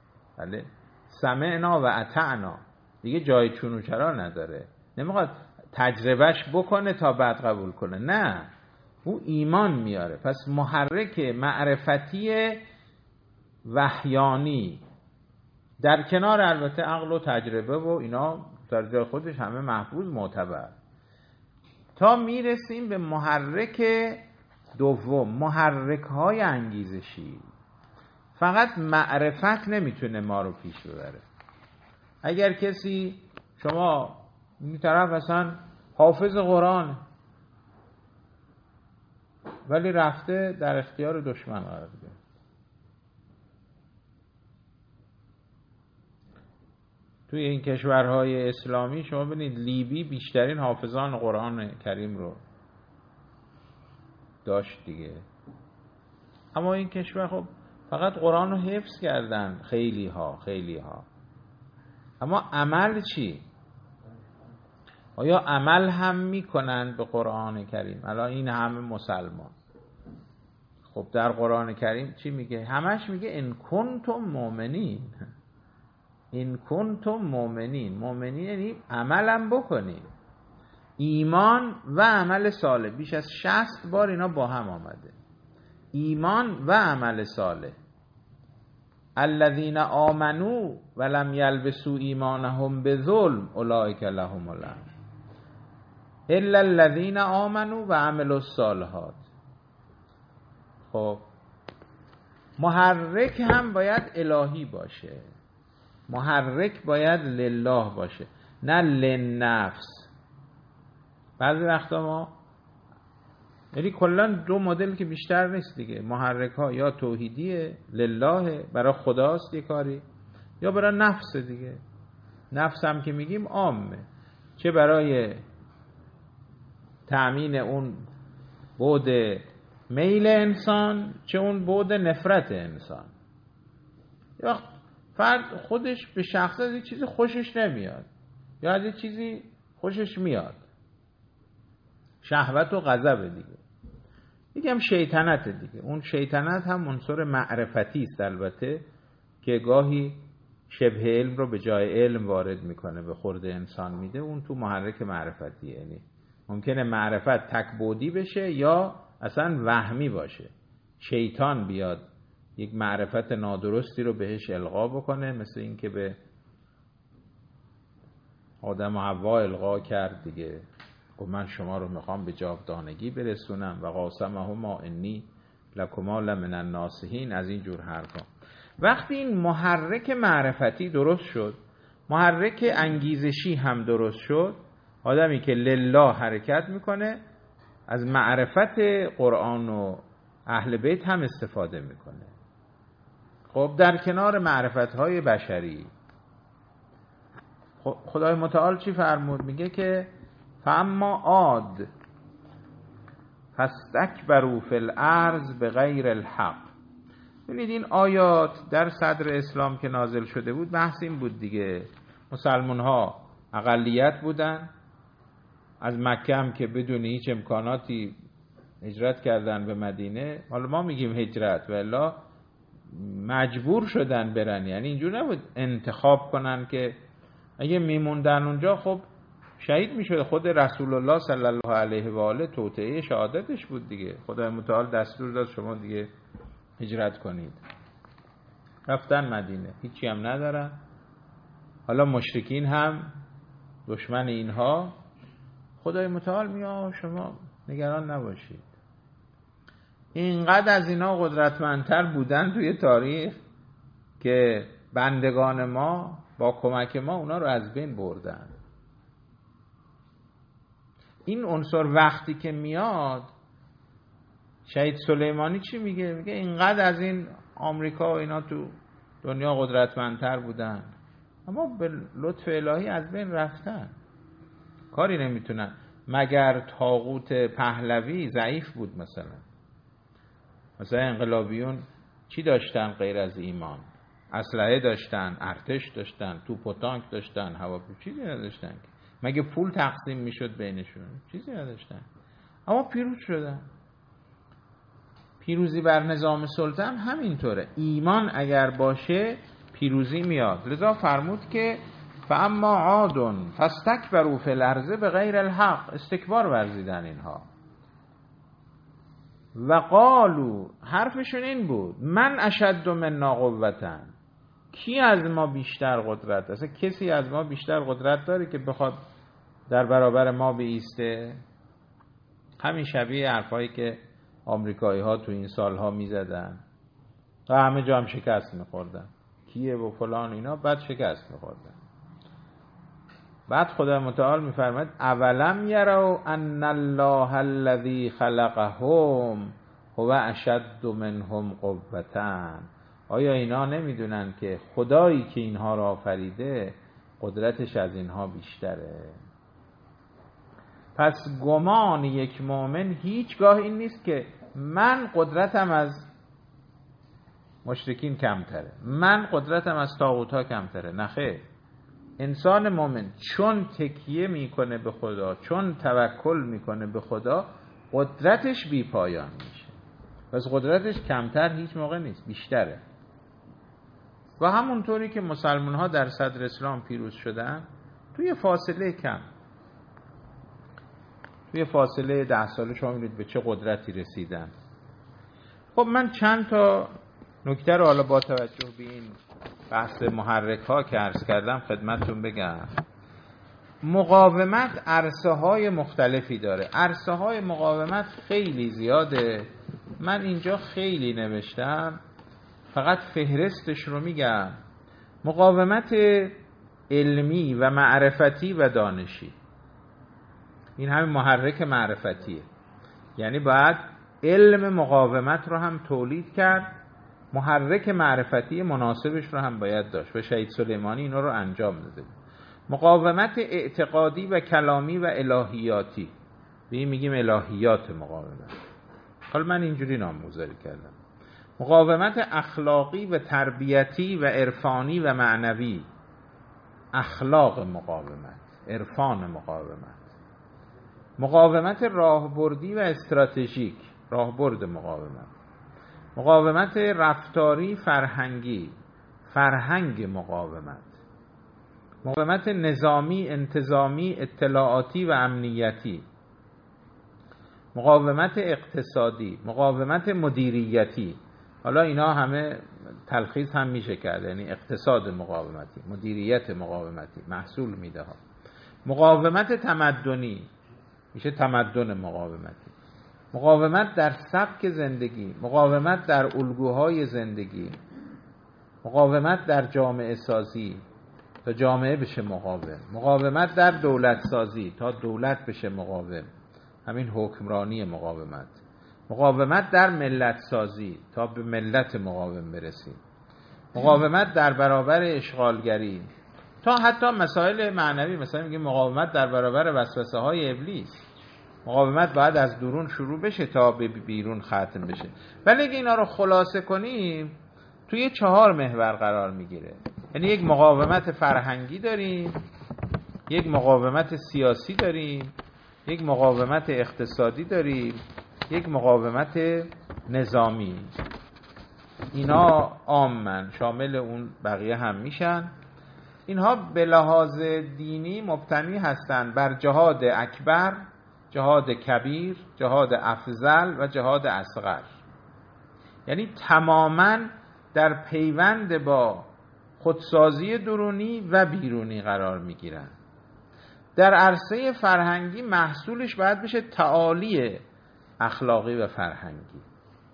بله، سمعنا و اطعنا، دیگه جای چون و چرا نداره. نمیخواد تجربهش بکنه تا بعد قبول کنه. نه، او ایمان میاره. پس محرک معرفتی وحیانی در کنار البته عقل و تجربه و اینا در جای خودش همه محفوظ معتبر، تا میرسیم به محرک دوم، محرک های انگیزشی. فقط معرفت نمیتونه ما رو پیش ببره. اگر کسی شما این طرف اصلا حافظ قرآن ولی رفته در اختیار دشمن قرار گرفت، توی این کشورهای اسلامی شما ببینید لیبی بیشترین حافظان قرآن کریم رو داشت دیگه، اما این کشور خب فقط قرآن رو حفظ کردن خیلی ها خیلی ها، اما عمل چی؟ آیا عمل هم میکنن به قرآن کریم؟ الان این همه مسلمان، خب در قرآن کریم چی میگه؟ همش میگه ان کنتم مؤمنین، ان کنتم مؤمنین. مؤمنین یعنی عملم بکنیم. ایمان و عمل صالح بیش از شصت بار اینا با هم آمده، ایمان و عمل صالح. الذین آمنوا ولم یلبسوا ایمانهم بظلم اولئک لهم الامن الا الذین آمنوا و عملوا الصالحات. خب محرک هم باید الهی باشه، محرک باید لله باشه نه للنفس. بعضی وقتا ما یعنی کلا دو مدل که بیشتر نیست دیگه، محرک ها یا توحیدیه لله برای خداست یه کاری، یا برای نفس دیگه. نفس هم که میگیم عامه، چه برای تأمین اون بعد میل انسان چه اون بعد نفرت انسان. یه وقت فرد خودش به شخص از یه چیزی خوشش نمیاد یا از یه چیزی خوشش میاد، شهوت و غضب دیگه، دیگه هم شیطنت دیگه. اون شیطنت هم عنصر معرفتی است البته که گاهی شبه علم رو به جای علم وارد میکنه، به خورد انسان میده، اون تو محرک معرفتیه. یعنی ممکنه معرفت تکبودی بشه یا اصلا وهمی باشه، شیطان بیاد یک معرفت نادرستی رو بهش القا بکنه، مثل این که به آدم و حوا القا کرد دیگه، گفت من شما رو میخوام به جاودانگی برسونم و قاسمهما انی لکما لمن الناصحین، از این جور حرفا. وقتی این محرک معرفتی درست شد، محرک انگیزشی هم درست شد، آدمی که لله حرکت میکنه از معرفت قرآن و اهل بیت هم استفاده میکنه. خب در کنار معرفت‌های بشری خدای متعال چی فرمود؟ میگه که فاما عاد فاستکبروا فی الارض بغیر الحق. ببینید این آیات در صدر اسلام که نازل شده بود بحث این بود دیگه، مسلمان ها اقلیت بودن، از مکه هم که بدون هیچ امکاناتی هجرت کردن به مدینه. حالا ما میگیم هجرت و الا مجبور شدن برن، یعنی اینجور نبود انتخاب کنن که اگه میموندن اونجا خب شهید میشد. خود رسول الله صلی الله علیه و آله توطئه شهادتش بود دیگه، خدای متعال دستور داد شما دیگه هجرت کنید. رفتن مدینه، هیچی هم ندارن. حالا مشرکین هم دشمن اینها، خدای متعال میگه شما نگران نباشید. اینقدر از اینا قدرتمندتر بودن توی تاریخ که بندگان ما با کمک ما اونا رو از بین بردن. این عنصر وقتی که میاد، شهید سلیمانی چی میگه؟ میگه اینقدر از این آمریکا و اینا تو دنیا قدرتمندتر بودن اما به لطف الهی از بین رفتن، کاری نمیتونن. مگر طاغوت پهلوی ضعیف بود؟ مثلا مثلا انقلابیون چی داشتن غیر از ایمان؟ اسلحه داشتن، ارتش داشتن، توپ و تانک داشتن، هواپیما، چیزی نداشتن. مگه پول تقسیم میشد بینشون؟ چیزی نداشتن، اما پیروز شدن. پیروزی بر نظام سلطان همینطوره، ایمان اگر باشه پیروزی میاد. لذا فرمود که فاما عاد فاستکبروا فی الارض بغیر الحق، استکبار ورزیدن اینها. و قالوا، حرفشون این بود، من اشد منا قوة، کی از ما بیشتر قدرت؟ اصلا کسی از ما بیشتر قدرت داره که بخواد در برابر ما بیسته؟ همین شبیه حرفایی که آمریکایی ها تو این سالها میزدن و همه جا هم شکست میخوردن، کیه و فلان اینا، بعد شکست میخوردن. بعد خدا متعال میفرماید اولم یروا ان الله الذی خلقهم هو اشد منهم قوة، آیا اینا نمیدونن که خدایی که اینها را آفریده قدرتش از اینها بیشتره؟ پس گمان یک مؤمن هیچگاه این نیست که من قدرتم از مشرکین کمتره، من قدرتم از طاغوت‌ها کمتره. نه خیر، انسان مؤمن چون تکیه میکنه به خدا، چون توکل میکنه به خدا، قدرتش بی پایان میشه. پس قدرتش کمتر هیچ موقع نیست، بیشتره. و همونطوری که مسلمان ها در صدر اسلام پیروز شدن، توی فاصله کم، توی فاصله ده ساله شما می‌بینید به چه قدرتی رسیدن. خب من چند تا نکته رو حالا با توجه به این بحث محرک ها که عرض کردم خدمتتون بگم. مقاومت عرصه های مختلفی داره، عرصه های مقاومت خیلی زیاده، من اینجا خیلی نوشتم، فقط فهرستش رو میگم. مقاومت علمی و معرفتی و دانشی، این همین محرک معرفتیه، یعنی باید علم مقاومت رو هم تولید کرد، محرک معرفتی مناسبش رو هم باید داشت و شهید سلیمانی اینا رو انجام داده. مقاومت اعتقادی و کلامی و الهیاتی، به این میگیم الهیات مقاومت. حالا من اینجوری نامگذاری کردم. مقاومت اخلاقی و تربیتی و عرفانی و معنوی، اخلاق مقاومت، عرفان مقاومت. مقاومت راهبردی و استراتژیک، راهبرد مقاومت. مقاومت رفتاری فرهنگی، فرهنگ مقاومت. مقاومت نظامی، انتظامی، اطلاعاتی و امنیتی. مقاومت اقتصادی، مقاومت مدیریتی. حالا اینا همه تلخیص هم میشه کرد، یعنی اقتصاد مقاومتی، مدیریت مقاومتی، محصول میده ها. مقاومت تمدنی میشه تمدن مقاومتی. مقاومت در سبک زندگی، مقاومت در الگوهای زندگی، مقاومت در جامعه سازی تا جامعه بشه مقاوم، مقاومت در دولت سازی تا دولت بشه مقاوم، همین حکمرانی مقاومت. مقاومت در ملت سازی تا به ملت مقاوم برسیم. مقاومت در برابر اشغالگری تا حتی مسائل معنوی، مثلا میگه مقاومت در برابر وسوسه های ابلیس. مقاومت باید از درون شروع بشه تا به بیرون ختم بشه. ولی اگه اینا رو خلاصه کنیم توی چهار محور قرار میگیره. یعنی یک مقاومت فرهنگی داریم، یک مقاومت سیاسی داریم، یک مقاومت اقتصادی داریم، یک مقاومت نظامی. اینا عامن، شامل اون بقیه هم میشن. اینها به لحاظ دینی مبتنی هستند بر جهاد اکبر، جهاد کبیر، جهاد افضل و جهاد اصغر. یعنی تماماً در پیوند با خودسازی درونی و بیرونی قرار میگیرن. در عرصه فرهنگی محصولش باید بشه تعالی اخلاقی و فرهنگی.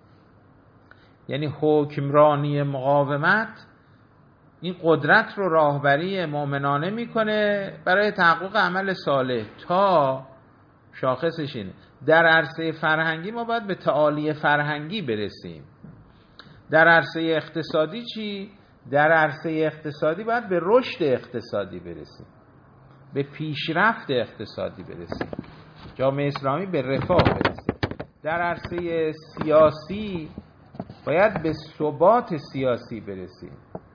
یعنی حکمرانی مقاومت این قدرت رو راهبری مؤمنانه میکنه برای تحقق عمل صالح، تا شاخصش اینه. در عرصه فرهنگی ما باید به تعالی فرهنگی برسیم. در عرصه اقتصادی چی؟ در عرصه اقتصادی باید به رشد اقتصادی برسیم، به پیشرفت اقتصادی برسیم، جامعه اسلامی به رفاه برسیم. در عرصه سیاسی باید به ثبات سیاسی برسیم.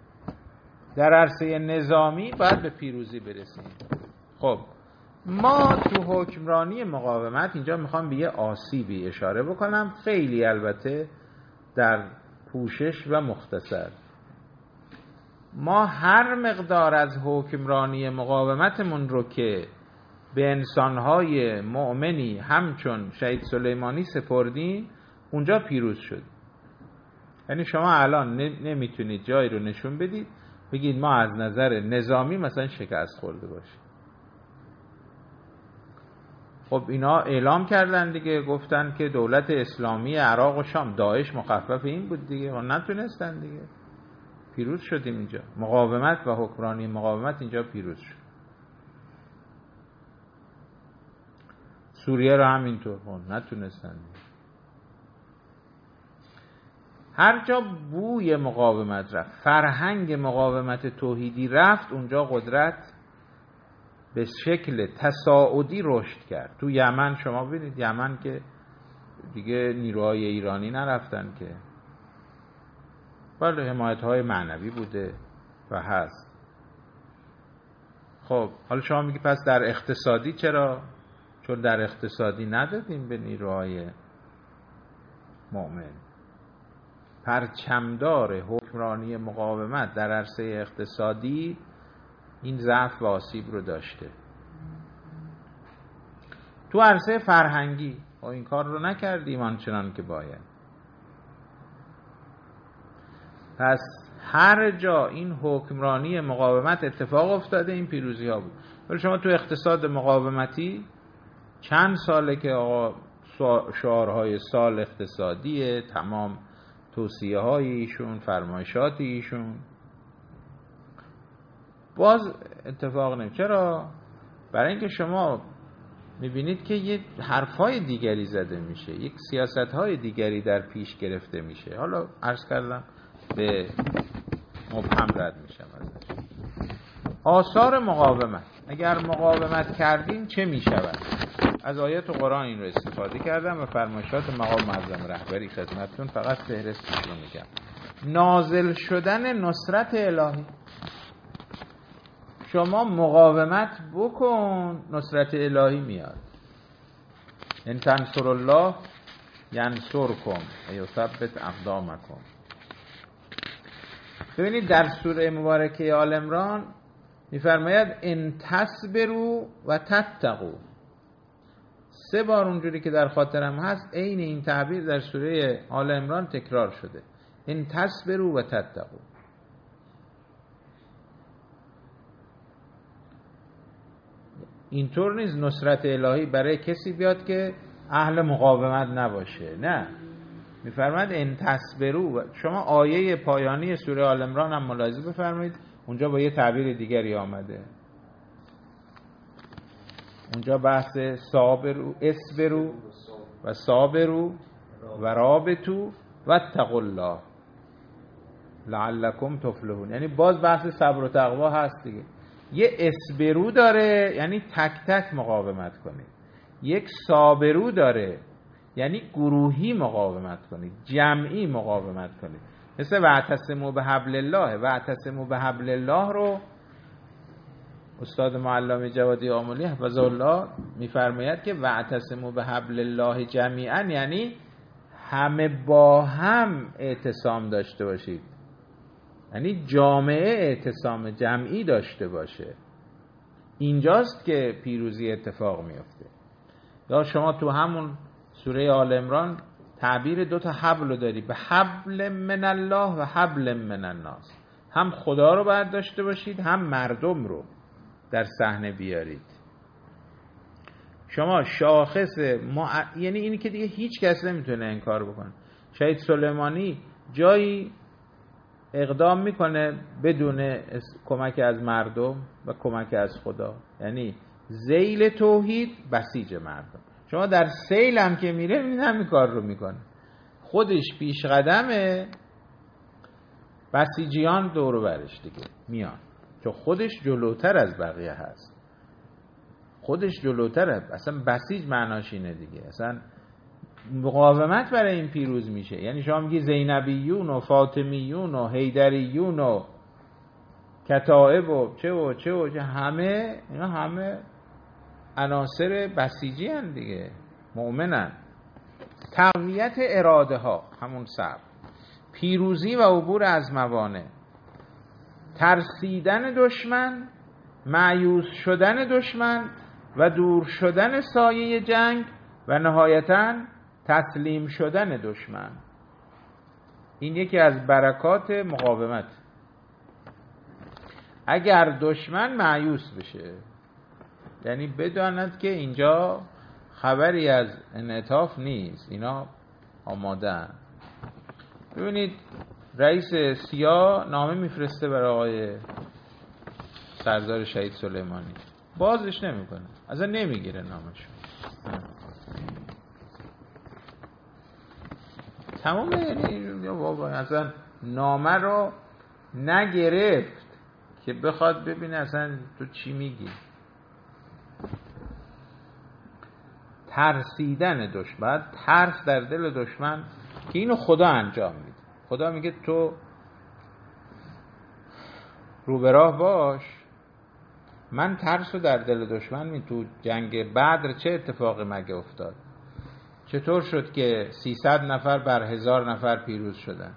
در عرصه نظامی باید به پیروزی برسیم. خب ما تو حکمرانی مقاومت اینجا میخوام به یه آسیبی اشاره بکنم، خیلی البته در پوشش و مختصر. ما هر مقدار از حکمرانی مقاومتمون رو که به انسانهای مؤمنی همچون شهید سلیمانی سپردیم اونجا پیروز شد. یعنی شما الان نمیتونید جایی رو نشون بدید بگید ما از نظر نظامی مثلا شکست خورده باشیم. خب اینا اعلام کردن دیگه، گفتن که دولت اسلامی عراق و شام، داعش مخفف این بود دیگه، و نتونستن دیگه، پیروز شدیم اینجا. مقاومت و حکمرانی مقاومت اینجا پیروز شد. سوریه رو هم اینطور نتونستن دیگه. هر جا بوی مقاومت رفت، فرهنگ مقاومت توحیدی رفت، اونجا قدرت به شکل تصاعدی رشد کرد. تو یمن شما ببینید، یمن که دیگه نیروهای ایرانی نرفتن که، بله حمایت‌های معنوی بوده و هست. خب حالا شما میگی پس در اقتصادی چرا؟ چون در اقتصادی ندادیم به نیروهای مؤمن. پرچمدار حکمرانی مقاومت در عرصه اقتصادی این ضعف و آسیب رو داشته. تو عرصه فرهنگی ما این کار رو نکردیم آنچنان که باید. پس هر جا این حکمرانی مقاومت اتفاق افتاده این پیروزی ها بود. ولی شما تو اقتصاد مقاومتی چند ساله که آقا شعارهای سال اقتصادیه، تمام توصیه های ایشون، فرمایشات ایشون، باز اتفاق نمی. چرا؟ برای اینکه شما میبینید که یه حرفای دیگری زده میشه، یک سیاستهای دیگری در پیش گرفته میشه. حالا عرض کردم به مبهم رد میشم ازش. آثار مقاومت، اگر مقاومت کردیم چه میشود؟ از آیات قرآن این رو استفاده کردم و فرمایشات مقام معظم رهبری خدمتتون فقط فهرستش رو میگم. نازل شدن نصرت الهی. شما مقاومت بکن نصرت الهی میاد. ان تنصر الله ینصرکم و یثبت اقدامکم. ببینید در سوره مبارکه آل عمران میفرماید ان تصبروا و تتقوا. سه بار اونجوری که در خاطرم هست عین این تعبیر در سوره آل عمران تکرار شده. ان تصبروا و تتقوا. اینطور نیست نصرت الهی برای کسی بیاد که اهل مقاومت نباشه، نه، میفرماید ان تصبروا. شما آیه پایانی سوره آل عمران هم ملاحظه بفرمایید، اونجا با یه تعبیر دیگری آمده. اونجا بحث صابرو اصبرو و صابرو و رابطو و اتقوا الله لعلکم تفلحون. یعنی باز بحث صبر و تقوا هست دیگه. یه اصبرو داره یعنی تک تک مقاومت کنید، یک صابرو داره یعنی گروهی مقاومت کنید، جمعی مقاومت کنید. مثل واعتصموا بحبل الله. واعتصموا بحبل الله رو استاد معلم جوادی آملی حفظه الله میفرماید که واعتصموا بحبل الله جمیعا یعنی همه با هم اعتصام داشته باشید، یعنی جامعه اعتصام جمعی داشته باشه. اینجاست که پیروزی اتفاق میفته. یا شما تو همون سوره آل عمران تعبیر دو تا حبل داری، به حبل من الله و حبل من الناس. هم خدا رو باید داشته باشید، هم مردم رو در صحنه بیارید. شما شاخص مع... یعنی اینی که دیگه هیچ کس نمیتونه انکار بکنه. شهید سلیمانی جایی اقدام میکنه بدون کمک از مردم و کمک از خدا، یعنی ذیل توحید بسیج مردم. شما در سیل هم که میره این همین کار رو میکنه، خودش پیش قدمه، بسیجیان دور و برش دیگه میان، چون خودش جلوتر از بقیه هست، خودش جلوتره. اصلا بسیج معناش اینه دیگه، اصلا مقاومت برای این پیروز میشه. یعنی شما میگی زینبیون و فاطمیون و حیدریون و کتائب و چه و چه و چه، همه اینا همه عناصر بسیجی هن دیگه، مؤمنن. تقویت اراده ها همون صبر، پیروزی و عبور از موانع. ترسیدن دشمن، مایوس شدن دشمن و دور شدن سایه جنگ و نهایتاً تسلیم شدن دشمن. این یکی از برکات مقاومت. اگر دشمن مایوس بشه، یعنی بداند که اینجا خبری از انعطاف نیست، اینا آمادن. ببینید رئیس سیا نامه میفرسته برای آقای سردار شهید سلیمانی، بازش نمیکنه، اصلا نمیگیره نامشو. تمام، یعنی بابا اصلا نامه رو نگرفت که بخواد ببینه اصلا تو چی میگی. ترسیدن دشمن، ترس در دل دشمن که اینو خدا انجام میده. خدا میگه تو رو به راه باش، من ترسو در دل دشمن می. تو جنگ بدر چه اتفاقی مگه افتاد؟ چطور شد که سیصد نفر بر هزار نفر پیروز شدن؟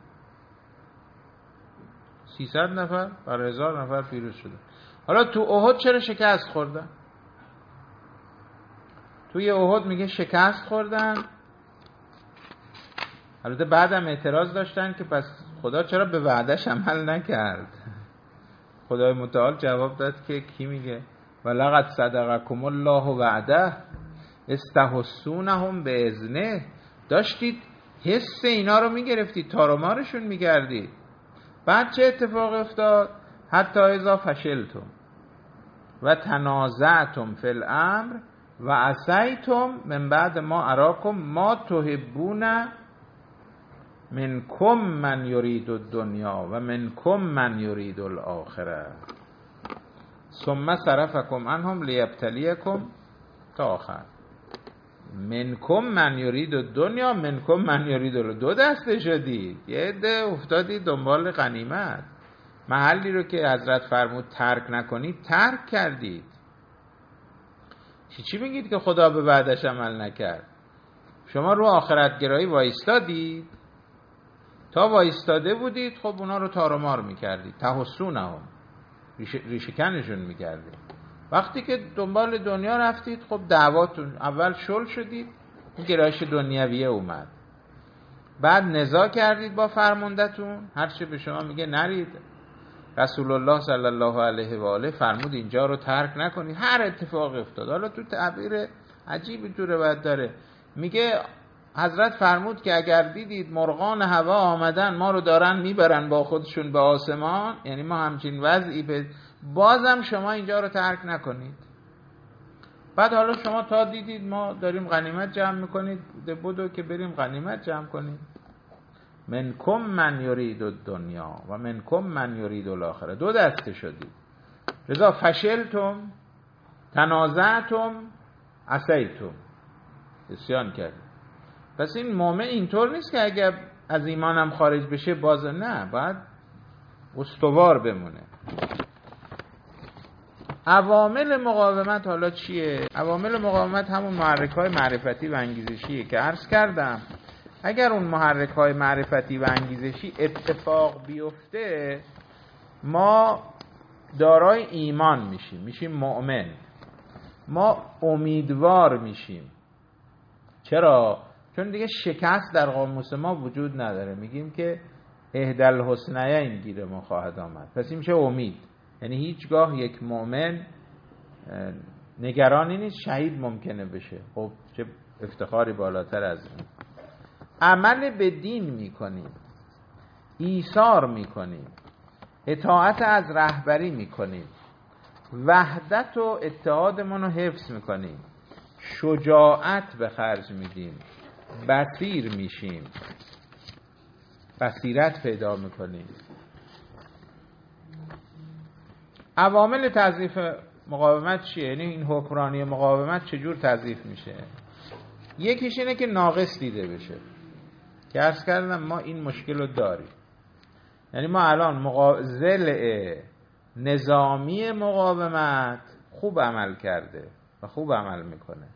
سیصد نفر بر هزار نفر پیروز شدن. حالا تو احد چرا شکست خوردن؟ توی احد میگه شکست خوردن. البته بعدم اعتراض داشتن که پس خدا چرا به وعدش عمل نکرد؟ خدای متعال جواب داد که کی میگه؟ ولقد صدقکم الله وعده استحسونهم باذنه. داشتید حس اینا رو میگرفتید، تارومارشون میکردید. بعد چه اتفاق افتاد؟ حتی اذا فشلتم و تنازعتم فی الامر و عصیتم من بعد ما اراکم ما تحبون منکم من یرید الدنیا و منکم من یرید الاخره ثم صرفکم عنهم لیبتلیکم تا آخر. منکم من یرید الدنیا منکم من یرید الاخره. دو دسته شدید، یه عده افتادید دنبال غنیمت. محلی رو که حضرت فرمود ترک نکنید ترک کردید. چی چی میگید که خدا به وعدش عمل نکرد؟ شما رو آخرت گرایی وایستادید، تا وایستاده بودید خب اونا رو تارمار میکردید، تحسونهم، ریشکنشون میکردید. وقتی که دنبال دنیا رفتید خب دعواتون اول شل شدید، این گرایش دنیویه اومد. بعد نزاع کردید با فرماندهتون، هرچی به شما میگه نرید. رسول الله صلی الله علیه و آله فرمود اینجا رو ترک نکنید. هر اتفاق افتاد. حالا تو تعبیر عجیبی تو روایت داره، میگه حضرت فرمود که اگر دیدید مرغان هوا آمدن ما رو دارن میبرن با خودشون به آسمان، یعنی ما همچین وضعی به بازم شما اینجا رو ترک نکنید. بعد حالا شما تا دیدید ما داریم غنیمت جمع میکنید، بدو که بریم غنیمت جمع کنید. منکم من یرید الدنیا و منکم من یرید الاخره. دو دسته شدید. لذا فشلتم، تنازعتم، عصیتم، عصیان کردید. پس این مومن اینطور نیست که اگر از ایمانم خارج بشه باز، نه، باید استوار بمونه. عوامل مقاومت حالا چیه؟ عوامل مقاومت همون محرک‌های معرفتی و انگیزشیه که عرض کردم. اگر اون محرک‌های معرفتی و انگیزشی اتفاق بیفته ما دارای ایمان میشیم، میشیم مؤمن، ما امیدوار میشیم. چرا؟ چون دیگه شکست در قاموس ما وجود نداره، میگیم که احدی الحسنیین گیر ما خواهد آمد. پس این میشه امید. یعنی هیچگاه یک مؤمن نگرانی نیست شهید ممکنه بشه. خب چه افتخاری بالاتر از این. عمل به دین میکنیم، ایثار میکنیم، اطاعت از رهبری میکنیم، وحدت و اتحادمون رو حفظ میکنیم، شجاعت به خرج میدیم، بصیر میشیم، بصیرت پیدا میکنیم. عوامل تضعیف مقاومت چیه؟ یعنی این حکمرانی مقاومت چجور تضعیف میشه؟ یکیش اینه که ناقص دیده بشه، که عرض کردم ما این مشکل رو داریم. یعنی ما الان مقا... ضلع نظامی مقاومت خوب عمل کرده و خوب عمل میکنه،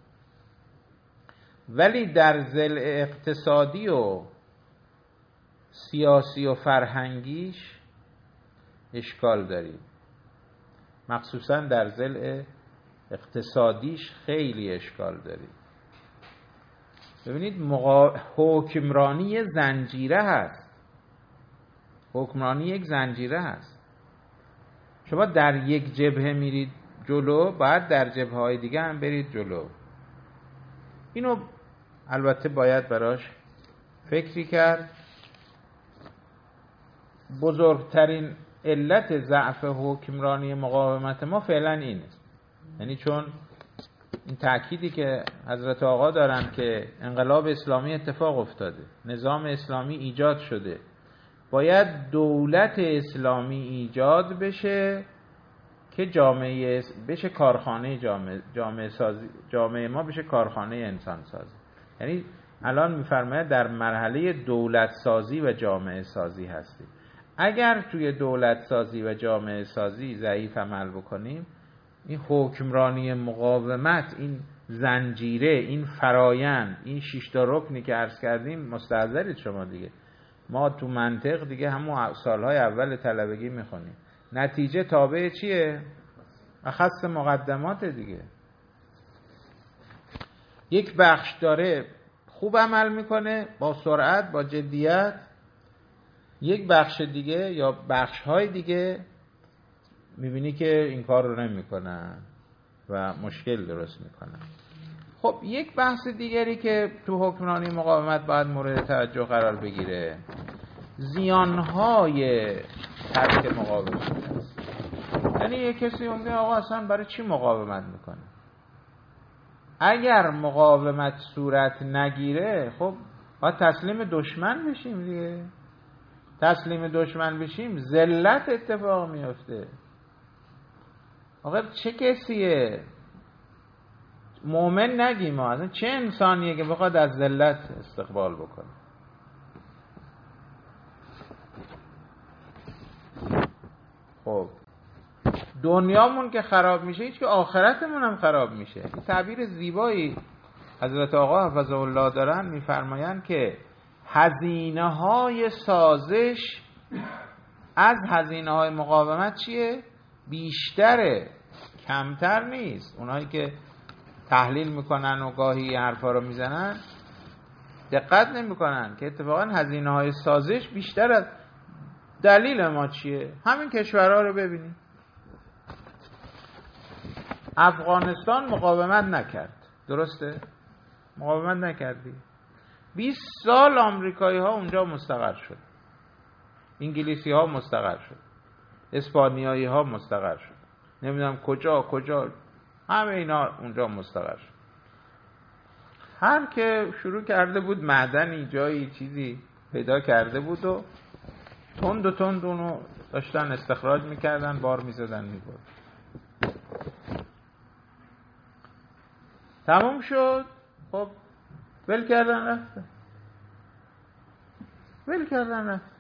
ولی در ضلع اقتصادی و سیاسی و فرهنگیش اشکال داریم، مخصوصا در ضلع اقتصادیش خیلی اشکال داریم. ببینید مقا... حکمرانی یه زنجیره هست، حکمرانی یک زنجیره هست. شما در یک جبهه میرید جلو، باید در جبهه های دیگه هم برید جلو. اینو البته باید براش فکری کرد. بزرگترین علت ضعف حکمرانی مقاومت ما فعلا اینه، یعنی چون این تأکیدی که حضرت آقا دارن که انقلاب اسلامی اتفاق افتاده، نظام اسلامی ایجاد شده، باید دولت اسلامی ایجاد بشه که جامعه بشه کارخانه جامعه جامعه سازی، جامعه ما بشه کارخانه انسان سازی. یعنی الان میفرماید در مرحله دولت سازی و جامعه سازی هستی. اگر توی دولت سازی و جامعه سازی ضعیف عمل بکنیم، این حکمرانی مقاومت، این زنجیره، این فرایند، این شش تا رکنی که عرض کردیم، مستحضرید شما دیگه. ما تو منطق دیگه همون سالهای اول طلبگی میخونیم. نتیجه تابع چیه؟ اخص مقدمات دیگه. یک بخش داره خوب عمل میکنه با سرعت، با جدیت، یک بخش دیگه یا بخش های دیگه میبینی که این کار رو نمیکنن و مشکل درست میکنن. خب یک بحث دیگری که تو حکمرانی مقاومت باید مورد توجه قرار بگیره، زیانهای ترک مقاومت است. یعنی یک کسی میگه آقا اصلا برای چی مقاومت میکنه؟ اگر مقاومت صورت نگیره، خب باید تسلیم دشمن بشیم دیگه. تسلیم دشمن بشیم ذلت اتفاق میفته. آقا چه کسیه؟ مؤمن نگیم ما، اصلا چه انسانیه که بخواد از ذلت استقبال بکنه؟ خب دنیامون که خراب میشه، هیچ که آخرتمون هم خراب میشه. این تعبیر زیبایی حضرت آقا حفظه الله دارن، میفرمایند که هزینه های سازش از هزینه های مقاومت چیه؟ بیشتره، کمتر نیست. اونایی که تحلیل میکنن و گاهی حرفا رو میزنن دقت نمیکنن که اتفاقا هزینه های سازش بیشتر از دلیل ما چیه؟ همین کشورها رو ببینید. افغانستان مقاومت نکرد، درسته؟ مقاومت نکردی. بیست سال آمریکایی ها اونجا مستقر شد، انگلیسی ها مستقر شد، اسپانیایی ها مستقر شد، نمیدونم کجا کجا، همه اینا اونجا مستقر شد. هر که شروع کرده بود معدنی جایی چیزی پیدا کرده بود و تند و تند اونو داشتن استخراج میکردن، بار میزدن میبرد. تمام شد. خب ول کردن رفتن، ول کردن رفتن.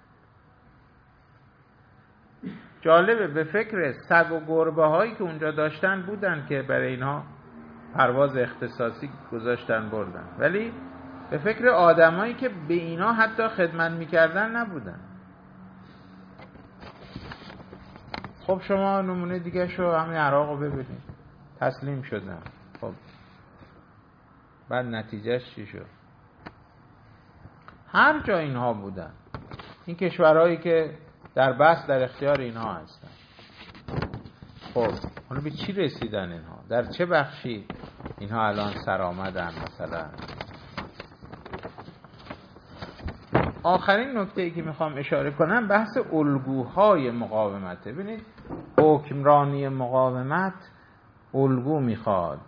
جالبه، به فکر سگ و گربه هایی که اونجا داشتن بودن که برای اینها پرواز اختصاصی گذاشتن بردن، ولی به فکر آدمایی که به اینا حتی خدمت میکردن نبودن. خب شما نمونه دیگه شو همین عراق رو ببینید، تسلیم شدن. خب بعد نتیجهش چی شد؟ هر جا اینها بودن، این کشورهایی که در بس در اختیار اینها هستن. خب حالا به چی رسیدن اینها؟ در چه بخشی اینها الان سر آمدن؟ مثلا آخرین نکته ای که میخوام اشاره کنم بحث الگوهای مقاومته. ببینید حکمرانی مقاومت الگو میخواد.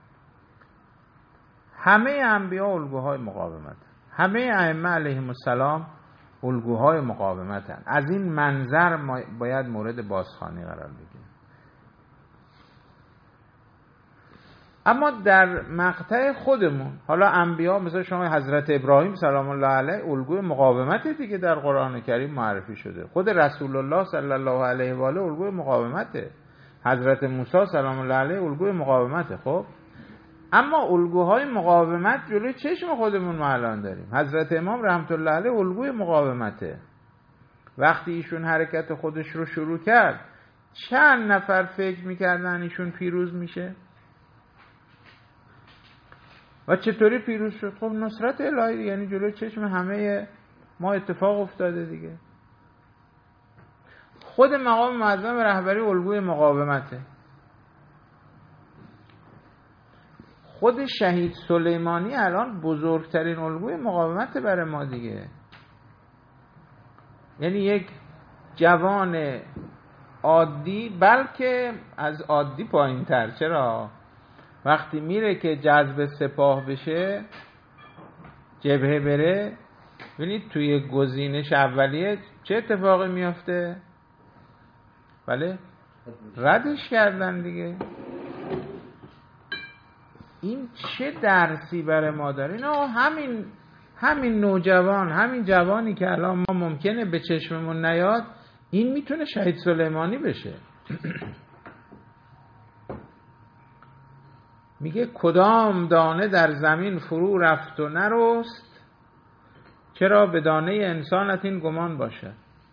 همه انبیا الگوهای مقاومت، همه ائمه علیهم السلام الگوهای مقاومتن. از این منظر ما باید مورد بازخوانی قرار بگیریم. اما در مقطع خودمون، حالا انبیا مثل شما حضرت ابراهیم سلام الله علیه الگوی مقاومت دیگه در قرآن کریم معرفی شده. خود رسول الله صلی الله علیه و آله الگوی مقاومته. حضرت موسی سلام الله علیه الگوی مقاومته. خب اما الگوهای مقاومت جلوی چشم خودمون ما الان داریم. حضرت امام رحمت الله علیه الگوی مقاومته. وقتی ایشون حرکت خودش رو شروع کرد چند نفر فکر میکردن ایشون پیروز میشه؟ و چطوری پیروز شد؟ خب نصرت الهی، یعنی جلوی چشم همه ما اتفاق افتاده دیگه. خود مقام معظم رهبری الگوی مقاومته. خود شهید سلیمانی الان بزرگترین الگوی مقاومت برای ما دیگه. یعنی یک جوان عادی، بلکه از عادی پایین تر. چرا؟ وقتی میره که جذب سپاه بشه، جبهه بره، ببینید توی گزینش اولیه چه اتفاقی میافته؟ بله ردش کردن دیگه. این چه درسی برای ما داره؟ اینا همین همین نوجوان، همین جوانی که الان ما ممکنه به چشممون نیاد، این میتونه شهید سلیمانی بشه. میگه کدام دانه در زمین فرو رفت و نرست، چرا به دانه انسانت این گمان باشه.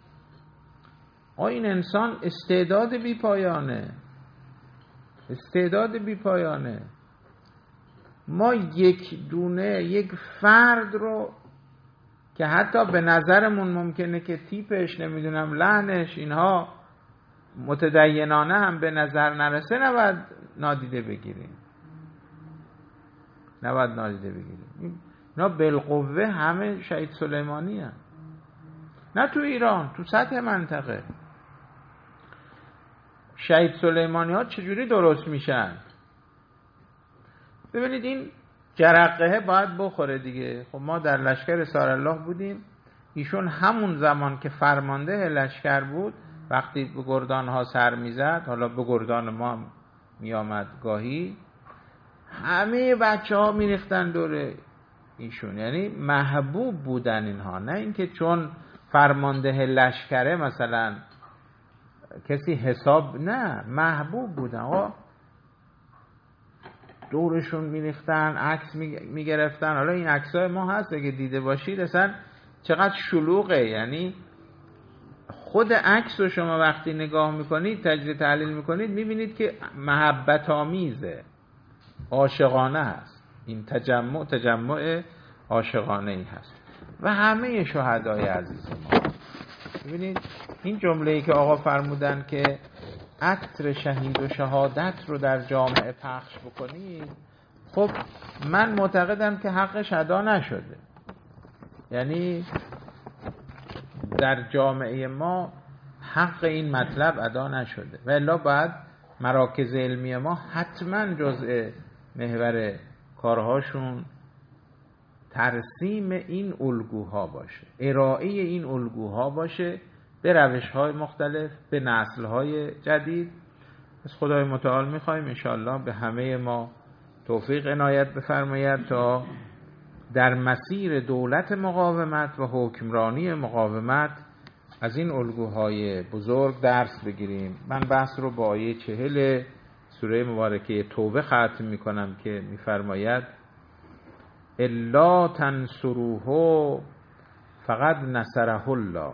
آ این انسان استعداد بی پایانه، استعداد بی پایانه. ما یک دونه یک فرد رو که حتی به نظرمون ممکنه که تیپش، نمیدونم لحنش، اینها متدینانه هم به نظر نرسه، نباید نادیده بگیریم، نباید نادیده بگیریم. اینا بالقوه همه شهید سلیمانی هم. نه تو ایران، تو سطح منطقه شهید سلیمانی ها چجوری درست میشن؟ ببینید این جرقه باید بخوره دیگه. خب ما در لشکر سارالله بودیم، ایشون همون زمان که فرمانده لشکر بود، وقتی به گردان ها سر میزد، حالا به گردان ما می آمد گاهی، همه بچه ها می ریختن دور ایشون. یعنی محبوب بودن اینها، نه اینکه چون فرمانده لشکره مثلا کسی حساب، نه، محبوب بودن. آقا دورشون میریختن، عکس میگرفتن. حالا این عکسای ما هست اگه دیده باشید اصلا چقدر شلوغه. یعنی خود عکس رو شما وقتی نگاه میکنید، تجزیه تحلیل میکنید، میبینید که محبت آمیزه، عاشقانه هست. این تجمع تجمع عاشقانه ای هست. و همه شهدای عزیز ما، ببینید این جمله‌ای که آقا فرمودن که عطر شهید و شهادت رو در جامعه پخش بکنید، خب من معتقدم که حقش ادا نشده. یعنی در جامعه ما حق این مطلب ادا نشده و الا باید مراکز علمی ما حتما جزء محور کارهاشون ترسیم این الگوها باشه، ارائه این الگوها باشه به روش‌های مختلف، به نسل‌های جدید. از خدای متعال می‌خوایم انشاءالله به همه ما توفیق عنایت بفرماید تا در مسیر دولت مقاومت و حکمرانی مقاومت از این الگوهای بزرگ درس بگیریم. من بحث رو با آیه چهل سوره مبارکه توبه ختم می‌کنم که می‌فرماید الا تنصروه فقد نصره الله.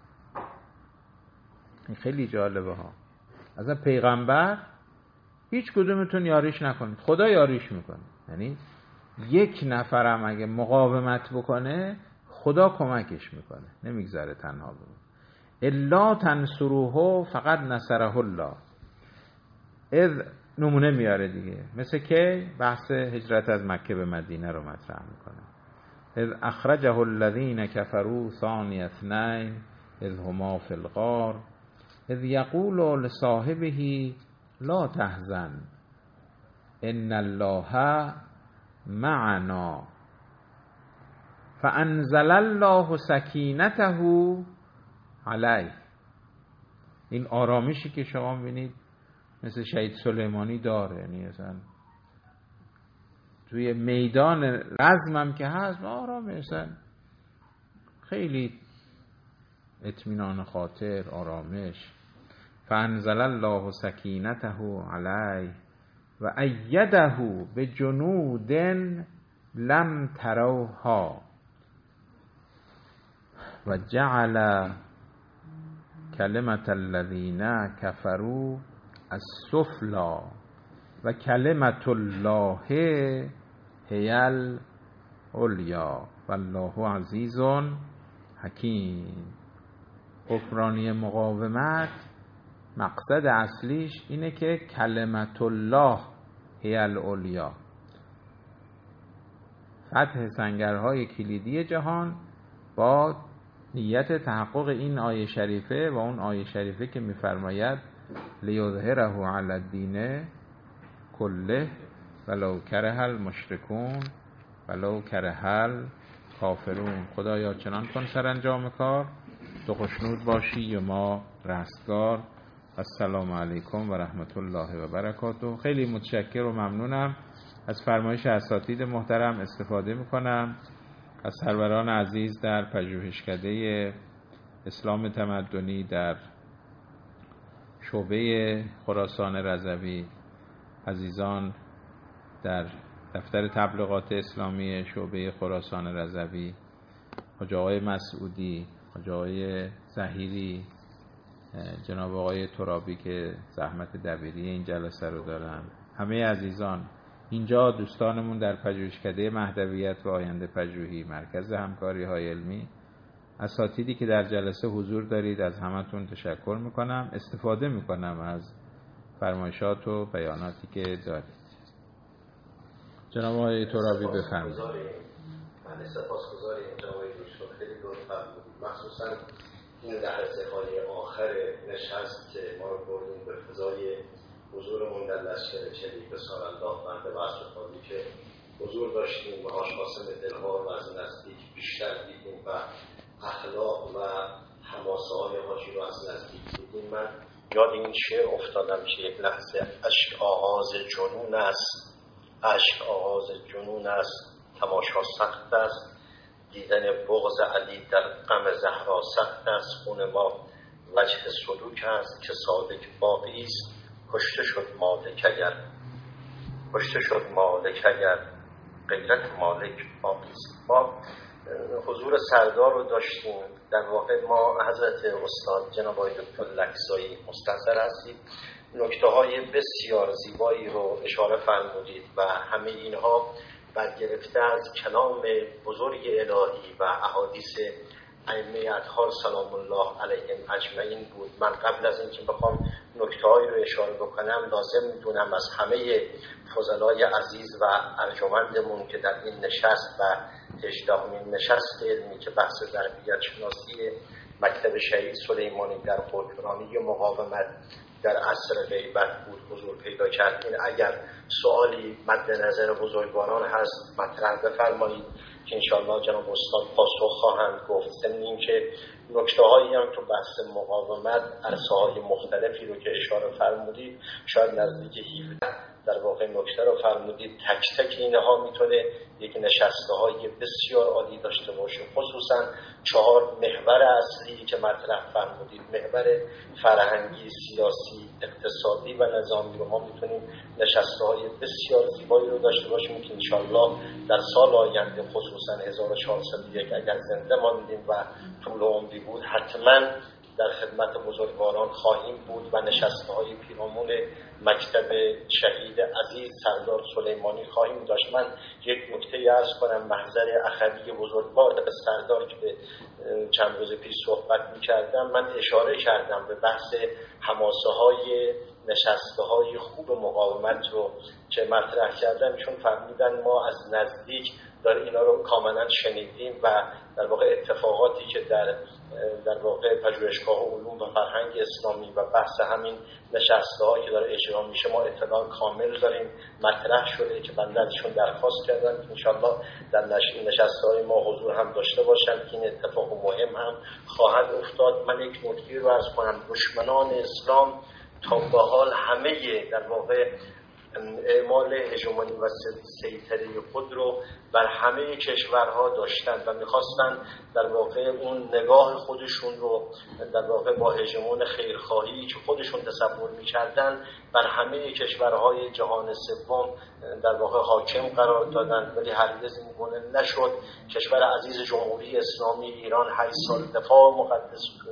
این خیلی جالبه ها. از پیغمبر هیچ کدومتون یاریش نکنید، خدا یاریش میکنه. یعنی یک نفرم اگه مقاومت بکنه خدا کمکش میکنه، نمیگذاره تنها بمونه. الا تنصروه فقد نصره الله. اذ نمونه میاره دیگه، مثل که بحث هجرت از مکه به مدینه رو مطرح میکنه. اذ اخرجه الذین کفروا ثانی اثنین اذ هما فی الغار اذ یقول لصاحبه لا تحزن ان الله معنا فانزل الله سکینته علیه. این آرامشی که شما میبینید مثل شهید سلیمانی داره، یعنی اصلا توی میدان رزمم که هست آرامه، اصلا خیلی اطمینان خاطر، آرامش. فانزل الله سکینته علیه و ایده به جنود لم تروها و جعل کلمت الذین کفروا السفلی و کلمت الله هی العلیا والله عزیز حکیم. حکمرانی مقاومت مقصد اصلیش اینه که کلمت الله هی العلیا، فتح سنگرهای کلیدی جهان با نیت تحقق این آیه شریفه و اون آیه شریفه که میفرماید لیظهره علی الدین کله ولو کره المشرکون ولو کره الکافرون. خدایا چنان کن سرانجام کار تو خوشنود باشی و ما رستگار. السلام علیکم و رحمت الله و برکاته. خیلی متشکر و ممنونم از فرمایش اساتید محترم. استفاده میکنم از سروران عزیز در پژوهشکده اسلام تمدنی در شعبه خراسان رضوی، عزیزان در دفتر تبلیغات اسلامی شعبه خراسان رضوی، حاج آقای مسعودی، حاج آقای زهیری، جناب آقای ترابی که زحمت دبیری این جلسه رو دارن، همه عزیزان اینجا، دوستانمون در پژوهشکده مهدویت و آینده پژوهی، مرکز همکاری های علمی، اساتیدی که در جلسه حضور دارید، از همتون تشکر میکنم. استفاده میکنم از فرمایشات و بیاناتی که دارید. جناب آقای ترابی بفرمایید. من سپاسگزاریم جناب آقای دکتر، خیلی لطف فرمودید، مخصوصا این لحظه های آخر نشست که ما رو بردیم به فضای حضورمون در لشکر چلی به سال الله بنده و اصفادی که حضور داشتیم و آشقاسم دلها رو از نزدیک بیشتر دیدیم و اخلاق و حماسه های حاجی رو از نزدیک دیدیم. من یاد این شعر افتادم که یک لحظه اشک آغاز جنون است، اشک آغاز جنون است، تماشا سخت است، دیدن بغض علی در غم زهرا سخت است، خون ما وجه سلوک است که صادق باقی است، کشته شد مالک اگر کشته شد مالک اگر غیرت مالک باقی است. ما حضور سردار رو داشتیم. در واقع ما حضرت استاد جناب آقای دکتر لکزایی مستنصر هستید، نکته های بسیار زیبایی رو اشاره فرمودید و همه اینها برگرفته از کلام بزرگ الهی و احادیث ائمه اطهار سلام الله علیهم اجمعین بود. من قبل از اینکه بخوام نکته‌هایی رو اشاره بکنم لازم می‌دونم از همه فضلای عزیز و ارجمندمون که در این نشست و هجدهمین نشست علمی که بحث ظرفیت شناسی مکتب شهید سلیمانی در حکمرانی مقاومت در عصر غیبت بود حضور پیدا کرد. این اگر سوالی مد نظر بزرگواران هست مطرح بفرمایید که انشاءالله جناب استاد پاسخ خواهند گفت. ضمن این که نکته‌هایی هم تو بحث مقاومت عرصه‌های مختلفی رو که اشاره فرمودید، شاید نزدیک هفده در واقع نکته رو فرمودید، تک تک اینها میتونه یک نشسته‌های بسیار عالی داشته باشه. خصوصا چهار محور اصلی که مطرح فرمودید، محور فرهنگی، سیاسی، اقتصادی و نظامی رو ما میتونیم نشسته‌های بسیار زیبایی رو داشته باشیم که انشالله در سال آینده خصوصا هزار و چهارصد و یک اگر زنده ماندیم و طول عمری بود حتما در خدمت بزرگواران خواهیم بود و نشسته‌های پیرامون مکتب شهید عزیز سردار سلیمانی خواهیم داشت. من یک نکته عرض کنم، محضر اخوی بزرگوار به سردار که به چند روز پیش صحبت می‌کردم، من اشاره کردم به بحث حماسه‌های نشسته‌های خوب مقاومت رو که مطرح کردم، چون فرمودن ما از نزدیک در اینا رو کاملا شنیدیم و در واقع اتفاقاتی که در در واقع پژوهشگاه علوم و فرهنگ اسلامی و بحث همین نشسته‌ها که داره اجرا میشه ما اطلاع کامل داریم. مطرح شده که بنده ازشون درخواست کردم که انشالله در نشسته‌های ما حضور هم داشته باشن که این اتفاق مهم هم خواهد افتاد. من یک نکته رو عرض کنم، دشمنان اسلام تا به حال همه در واقع اعمال هژمونی و سیطره خود رو بر همه کشورها داشتن و میخواستن در واقع اون نگاه خودشون رو در واقع با هژمون خیرخواهی که خودشون تصور میکردن بر همه کشورهای جهان سوم در واقع حاکم قرار دادن، ولی هرگز این گونه نشد. کشور عزیز جمهوری اسلامی ایران هشت سال دفاع مقدس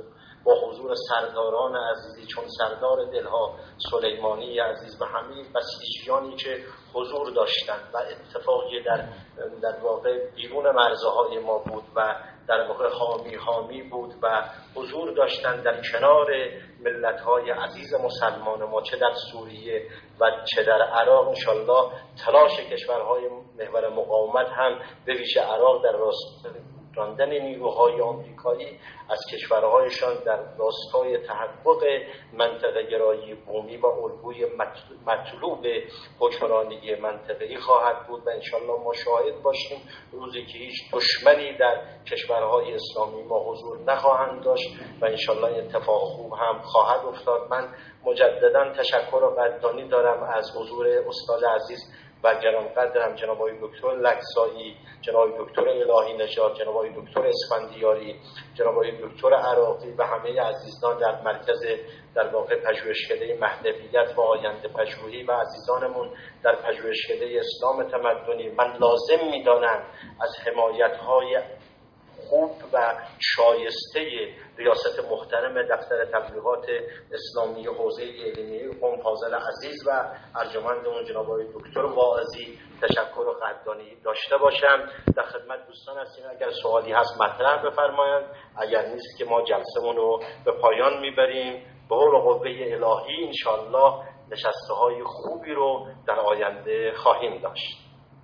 با حضور سرداران عزیزی چون سردار دلها سلیمانی عزیز و همه بسیجیانی که حضور داشتند و اتفاقی در در واقع بیرون مرزهای ما بود و در واقع حامی حامی بود و حضور داشتند در کنار ملت‌های عزیز مسلمان ما، چه در سوریه و چه در عراق. انشالله تلاش کشورهای محور مقاومت هم به ویژه عراق در راست راندن نیروهای آمریکایی از کشورهایشان در راستای تحقق منطقه گرایی بومی و الگوی مطلوب حکمرانی منطقه‌ای خواهد بود و انشالله ما شاهد باشیم روزی که هیچ دشمنی در کشورهای اسلامی ما حضور نخواهند داشت و انشالله اتفاق خوب هم خواهد افتاد. من مجددا تشکر و قدردانی دارم از حضور استاد عزیز و گرانقدرم جناب آقای دکتر لکزایی، جناب آقای دکتر الهی نژاد، جناب آقای دکتر اسفندیاری، جناب آقای دکتر عراقی و همه عزیزان در مرکز در واقع پژوهشکده مهدویت و آینده پژوهی و عزیزانمون در پژوهشکده اسلام تمدنی. من لازم می‌دانم از حمایت‌های خوب و شایسته ریاست محترم دفتر تبلیغات اسلامی حوزه علمی قم فاضل عزیز و ارجمندمون جناب آقای دکتر واعظی تشکر و قدردانی داشته باشم. در خدمت دوستان هستیم، اگر سوالی هست مطرح بفرمایند، اگر نیست که ما جلسمون رو به پایان میبریم. به حول و قوه الهی انشالله نشسته های خوبی رو در آینده خواهیم داشت.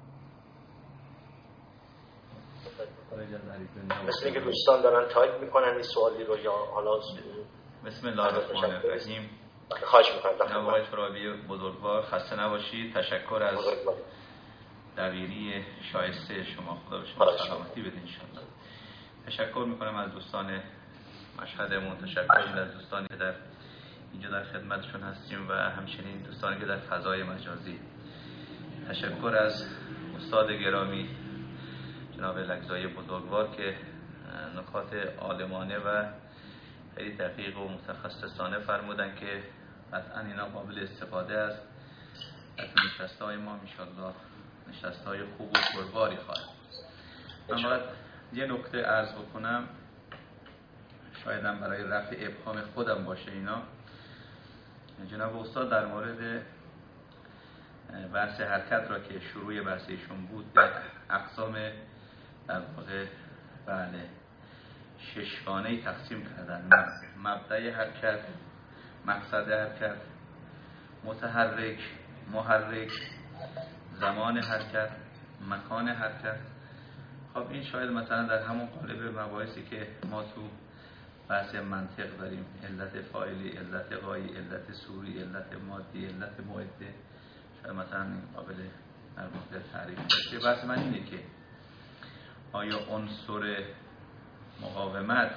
مثل اینکه دوستان دارن تایپ میکنن این سوالی رو یا حالا بسم الله الرحمن الرحیم. خواهش میکنم جناب آقای ترابی بزرگوار خسته نباشید. تشکر از دبیری شایسته شما، خدا به شما سلامتی بده انشاءالله. تشکر میکنم از دوستان مشهدمون، تشکر از دوستانی که در اینجا در خدمتشون هستیم و همچنین دوستانی که در فضای مجازی. تشکر از استاد گرامی جناب لکزایی بزرگوار که نکات عالمانه و خیلی دقیق و متخصصانه فرمودن که قطعا اینا قابل استفاده است. از نشستهای ما انشاءالله نشستهای خوب و پرباری خواهد. من باید یه نکته عرض بکنم، شایدم برای رفع ابهام خودم باشه اینا. جناب استاد در مورد بحث حرکت را که شروع بحثشون بود به اقسام در واقع بله ششگانه‌ای تقسیم کردن: مبدأ حرکت، مقصد حرکت، متحرک، محرک، زمان حرکت، مکان حرکت. خب این شاید مثلا در همون قالب مباحثی که ما تو بحث منطق داریم، علت فاعلی، علت غایی، علت صوری، علت مادی، علت معده، شاید مثلا قابل در واقع تعریف بشه. بحث من اینه که آیا عنصر مقاومت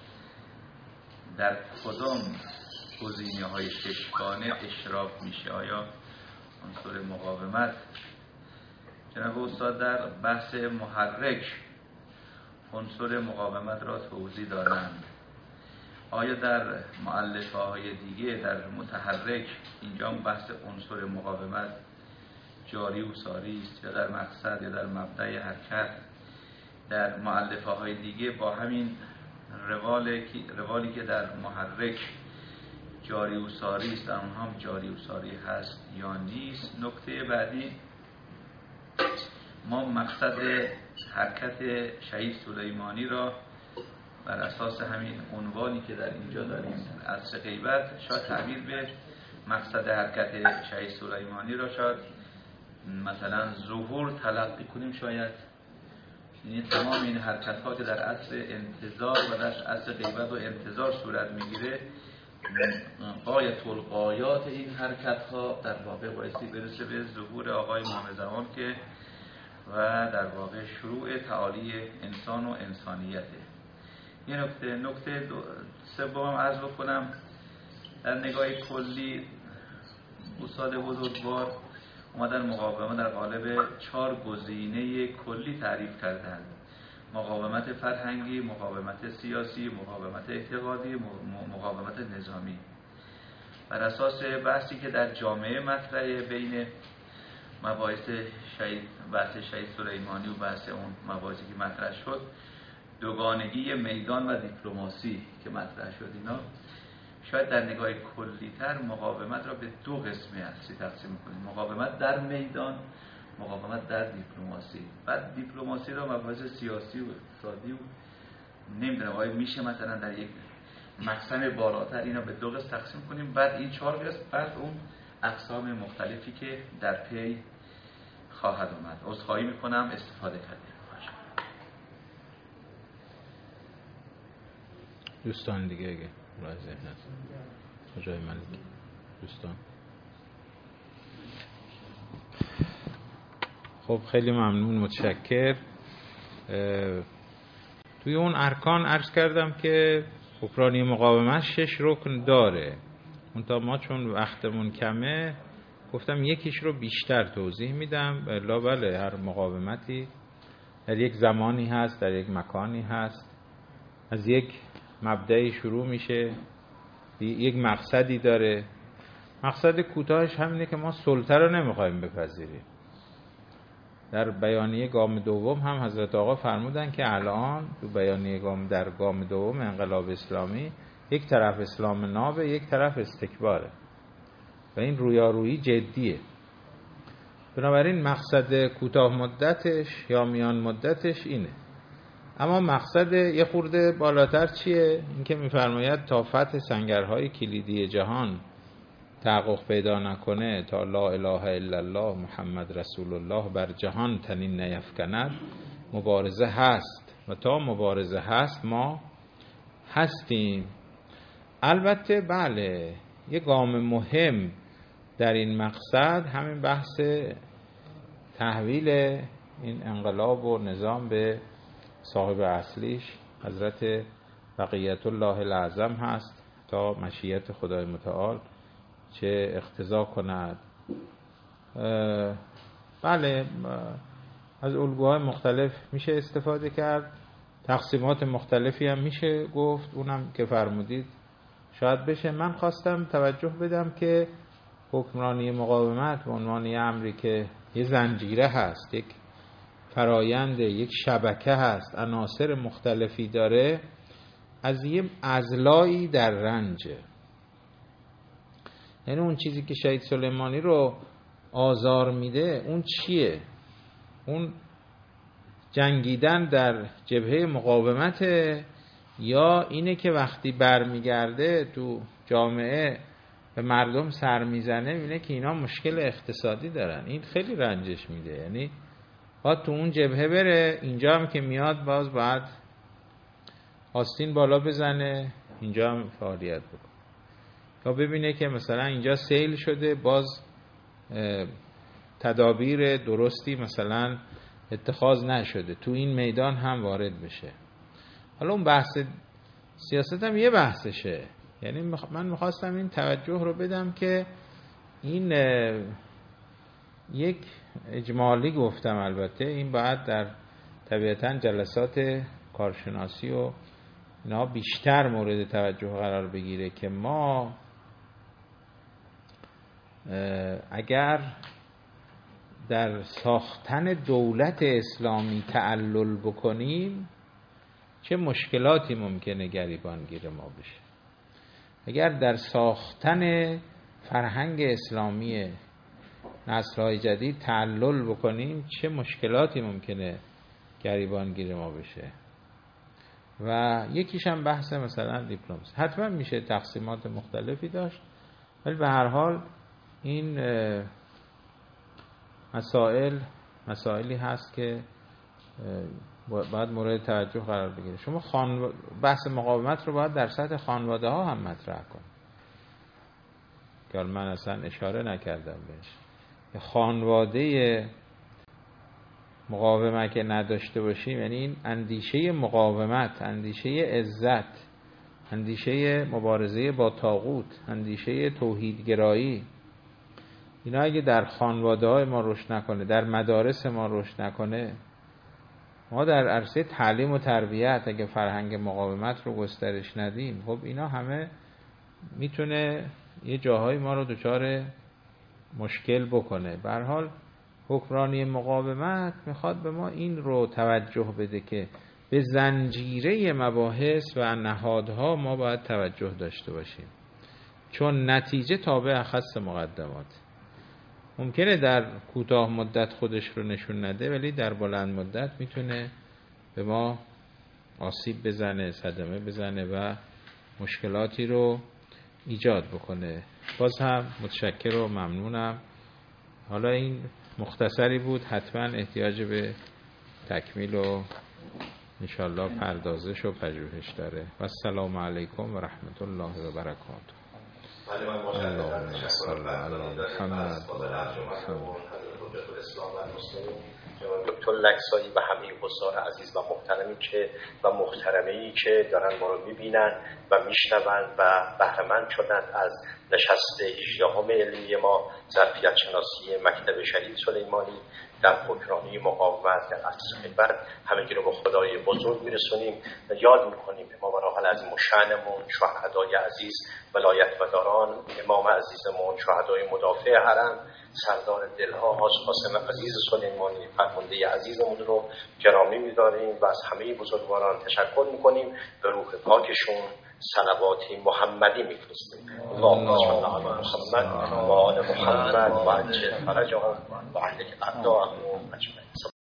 در کدام گزینه های ششگانه اشراف میشه؟ آیا عنصر مقاومت، جناب استاد در بحث محرک عنصر مقاومت را توضیح دادند. آیا در مؤلفه های دیگه در متحرک اینجا بحث عنصر مقاومت جاری و ساری است، یا در مقصد یا در مبدأ حرکت در مؤلفه های دیگه با همین روالی, روالی که در محرک جاری و ساری است، اون هم جاری و ساری هست یا نیست؟ نکته بعدی، ما مقصد حرکت شهید سلیمانی را بر اساس همین عنوانی که در اینجا داریم عصر غیبت شاید تعبیر به مقصد حرکت شهید سلیمانی را شاید مثلا ظهور تلقی کنیم. شاید یعنی تمام این حرکت ها که در عصر انتظار و در عصر غیبت و انتظار صورت میگیره، غایت الغایات این حرکت ها در واقع بایستی برسه به ظهور آقای امام زمان که و در واقع شروع تعالی انسان و انسانیته. یه نکته نکته سوم عرض بکنم، در نگاه کلی استاد بزرگوار اومدن مقاومت در قالب چهار گزینه کلی تعریف کردند: مقاومت فرهنگی، مقاومت سیاسی، مقاومت اعتقادی، مقاومت نظامی. بر اساس بحثی که در جامعه مطرحه بین مباحث شهید بحث شهید سلیمانی و بحث اون مباحثی که مطرح شد، دوگانگی میدان و دیپلماسی که مطرح شد، اینا شاید در نگاه کلی‌تر مقاومت را به دو قسم اصلی تقسیم کنیم: مقاومت در میدان، مقاومت در دیپلماسی. بعد دیپلماسی را مباحث سیاسی و اقتصادی و نمیدونم آیا میشه مثلا در یک مقسم بالاتر اینا به دو قسم تقسیم کنیم، بعد این چهار قسم، بعد اون اقسام مختلفی که در پی خواهد اومد. عذرخواهی میکنم استفاده کردیم. دوستان دیگه اگه راه ذهنت جای من دوستان. خب خیلی ممنون، متشکر. توی اون ارکان عرض کردم که حکمرانی مقاومت شش رکن داره، منتها ما چون وقتمون کمه گفتم یکیش رو بیشتر توضیح میدم. الا بله هر مقاومتی در یک زمانی هست، در یک مکانی هست، از یک مبدعی شروع میشه، یک مقصدی داره. مقصد کوتاهش همینه که ما سلطه رو نمیخوایم بپذیریم. در بیانیه گام دوم هم حضرت آقا فرمودن که الان تو بیانیه گام در گام دوم انقلاب اسلامی یک طرف اسلام نابه، یک طرف استکباره و این رویارویی جدیه. بنابراین مقصد کوتاه مدتش یا میان مدتش اینه. اما مقصد یه خورده بالاتر چیه؟ این که میفرماید تا فتح سنگرهای کلیدی جهان تحقق پیدا نکنه، تا لا اله الا الله محمد رسول الله بر جهان تنین نیفکند، مبارزه هست و تا مبارزه هست ما هستیم. البته بله یه گام مهم در این مقصد همین بحث تحویل این انقلاب و نظام به صاحب اصلیش حضرت بقیت الله الاعظم هست تا مشیت خدای متعال چه اقتضا کند. بله از الگوهای مختلف میشه استفاده کرد، تقسیمات مختلفی هم میشه گفت، اونم که فرمودید شاید بشه. من خواستم توجه بدم که حکمرانی مقاومت به عنوان یه امری که یه زنجیره هست، یک فرایند، یک شبکه هست، عناصر مختلفی داره، از یه اضلاعی در رنجه. یعنی اون چیزی که شهید سلیمانی رو آزار میده اون چیه؟ اون جنگیدن در جبهه مقاومت، یا اینه که وقتی برمیگرده تو جامعه به مردم سر میزنه میبینه که اینا مشکل اقتصادی دارن؟ این خیلی رنجش میده. یعنی باید تو اون جبهه بره، اینجا هم که میاد باز باید آستین بالا بزنه، اینجا هم فعالیت بکنه، تا ببینه که مثلا اینجا سیل شده باز تدابیر درستی مثلا اتخاذ نشده، تو این میدان هم وارد بشه. حالا اون بحث سیاست هم یه بحثشه. یعنی من میخواستم این توجه رو بدم که این یک اجمالی گفتم، البته این باید در طبیعتاً جلسات کارشناسی و اینا بیشتر مورد توجه قرار بگیره که ما اگر در ساختن دولت اسلامی تعلل بکنیم چه مشکلاتی ممکنه گریبانگیر ما بشه. اگر در ساختن فرهنگ اسلامی نسل‌های جدید تعلل بکنیم چه مشکلاتی ممکنه گریبانگیر ما بشه. و یکیش هم بحث مثلا دیپلماسی. حتما میشه تقسیمات مختلفی داشت، ولی به هر حال این مسائل مسائلی هست که باید مورد توجه قرار بگیره. شما خان... بحث مقاومت رو باید در سطح خانواده ها هم مطرح کنید که من اصلا اشاره نکردم بهش. خانواده مقاومت که نداشته باشیم، یعنی این اندیشه مقاومت، اندیشه عزت، اندیشه مبارزه با طاغوت، اندیشه توحیدگرایی، اینا اگه در خانواده های ما رشد نکنه، در مدارس ما رشد نکنه، ما در عرصه تعلیم و تربیت اگه فرهنگ مقاومت رو گسترش ندیم، خب اینا همه میتونه یه جاهای ما رو دچار مشکل بکنه. به هر حال حکمرانی مقاومت میخواد به ما این رو توجه بده که به زنجیره مباحث و نهادها ما باید توجه داشته باشیم، چون نتیجه تابع اخص مقدمات. ممکنه در کوتاه مدت خودش رو نشون نده، ولی در بلند مدت میتونه به ما آسیب بزنه، صدمه بزنه و مشکلاتی رو ایجاد بکنه. باز هم متشکر و ممنونم. حالا این مختصری بود، حتما احتیاج به تکمیل و انشالله پردازش و پژوهش داره. و السلام علیکم و رحمت الله و برکاته. اللهم صل علی محمد و دکتر لکسایی و همه حضار عزیز و محترمی که و محترمه‌ای که دارن ما رو می‌بینن و میشنون و بهره مند شدن از نشست هجدهم علمی ما، ظرفیت شناسی مکتب شهید سلیمانی در حکمرانی مقاومت در عصر خلافت. همگی رو به خدای بزرگ میرسونیم، یاد میکنیم امام مراحل عظیم و شأنمون، شهدای عزیز، ولایت و داران، امام عزیزمون، شهدای مدافع حرم، سردار دلها حاج قاسم عزیز سلیمانی فرمانده عزیزمون رو گرامی می‌داریم و از همه بزرگواران تشکر می‌کنیم. به روح پاکشون صلواتی محمدی می‌فرستیم. اللهم صل علی محمد و آل محمد و عجل فرجهم و اهلک اعداءهم اجمعین.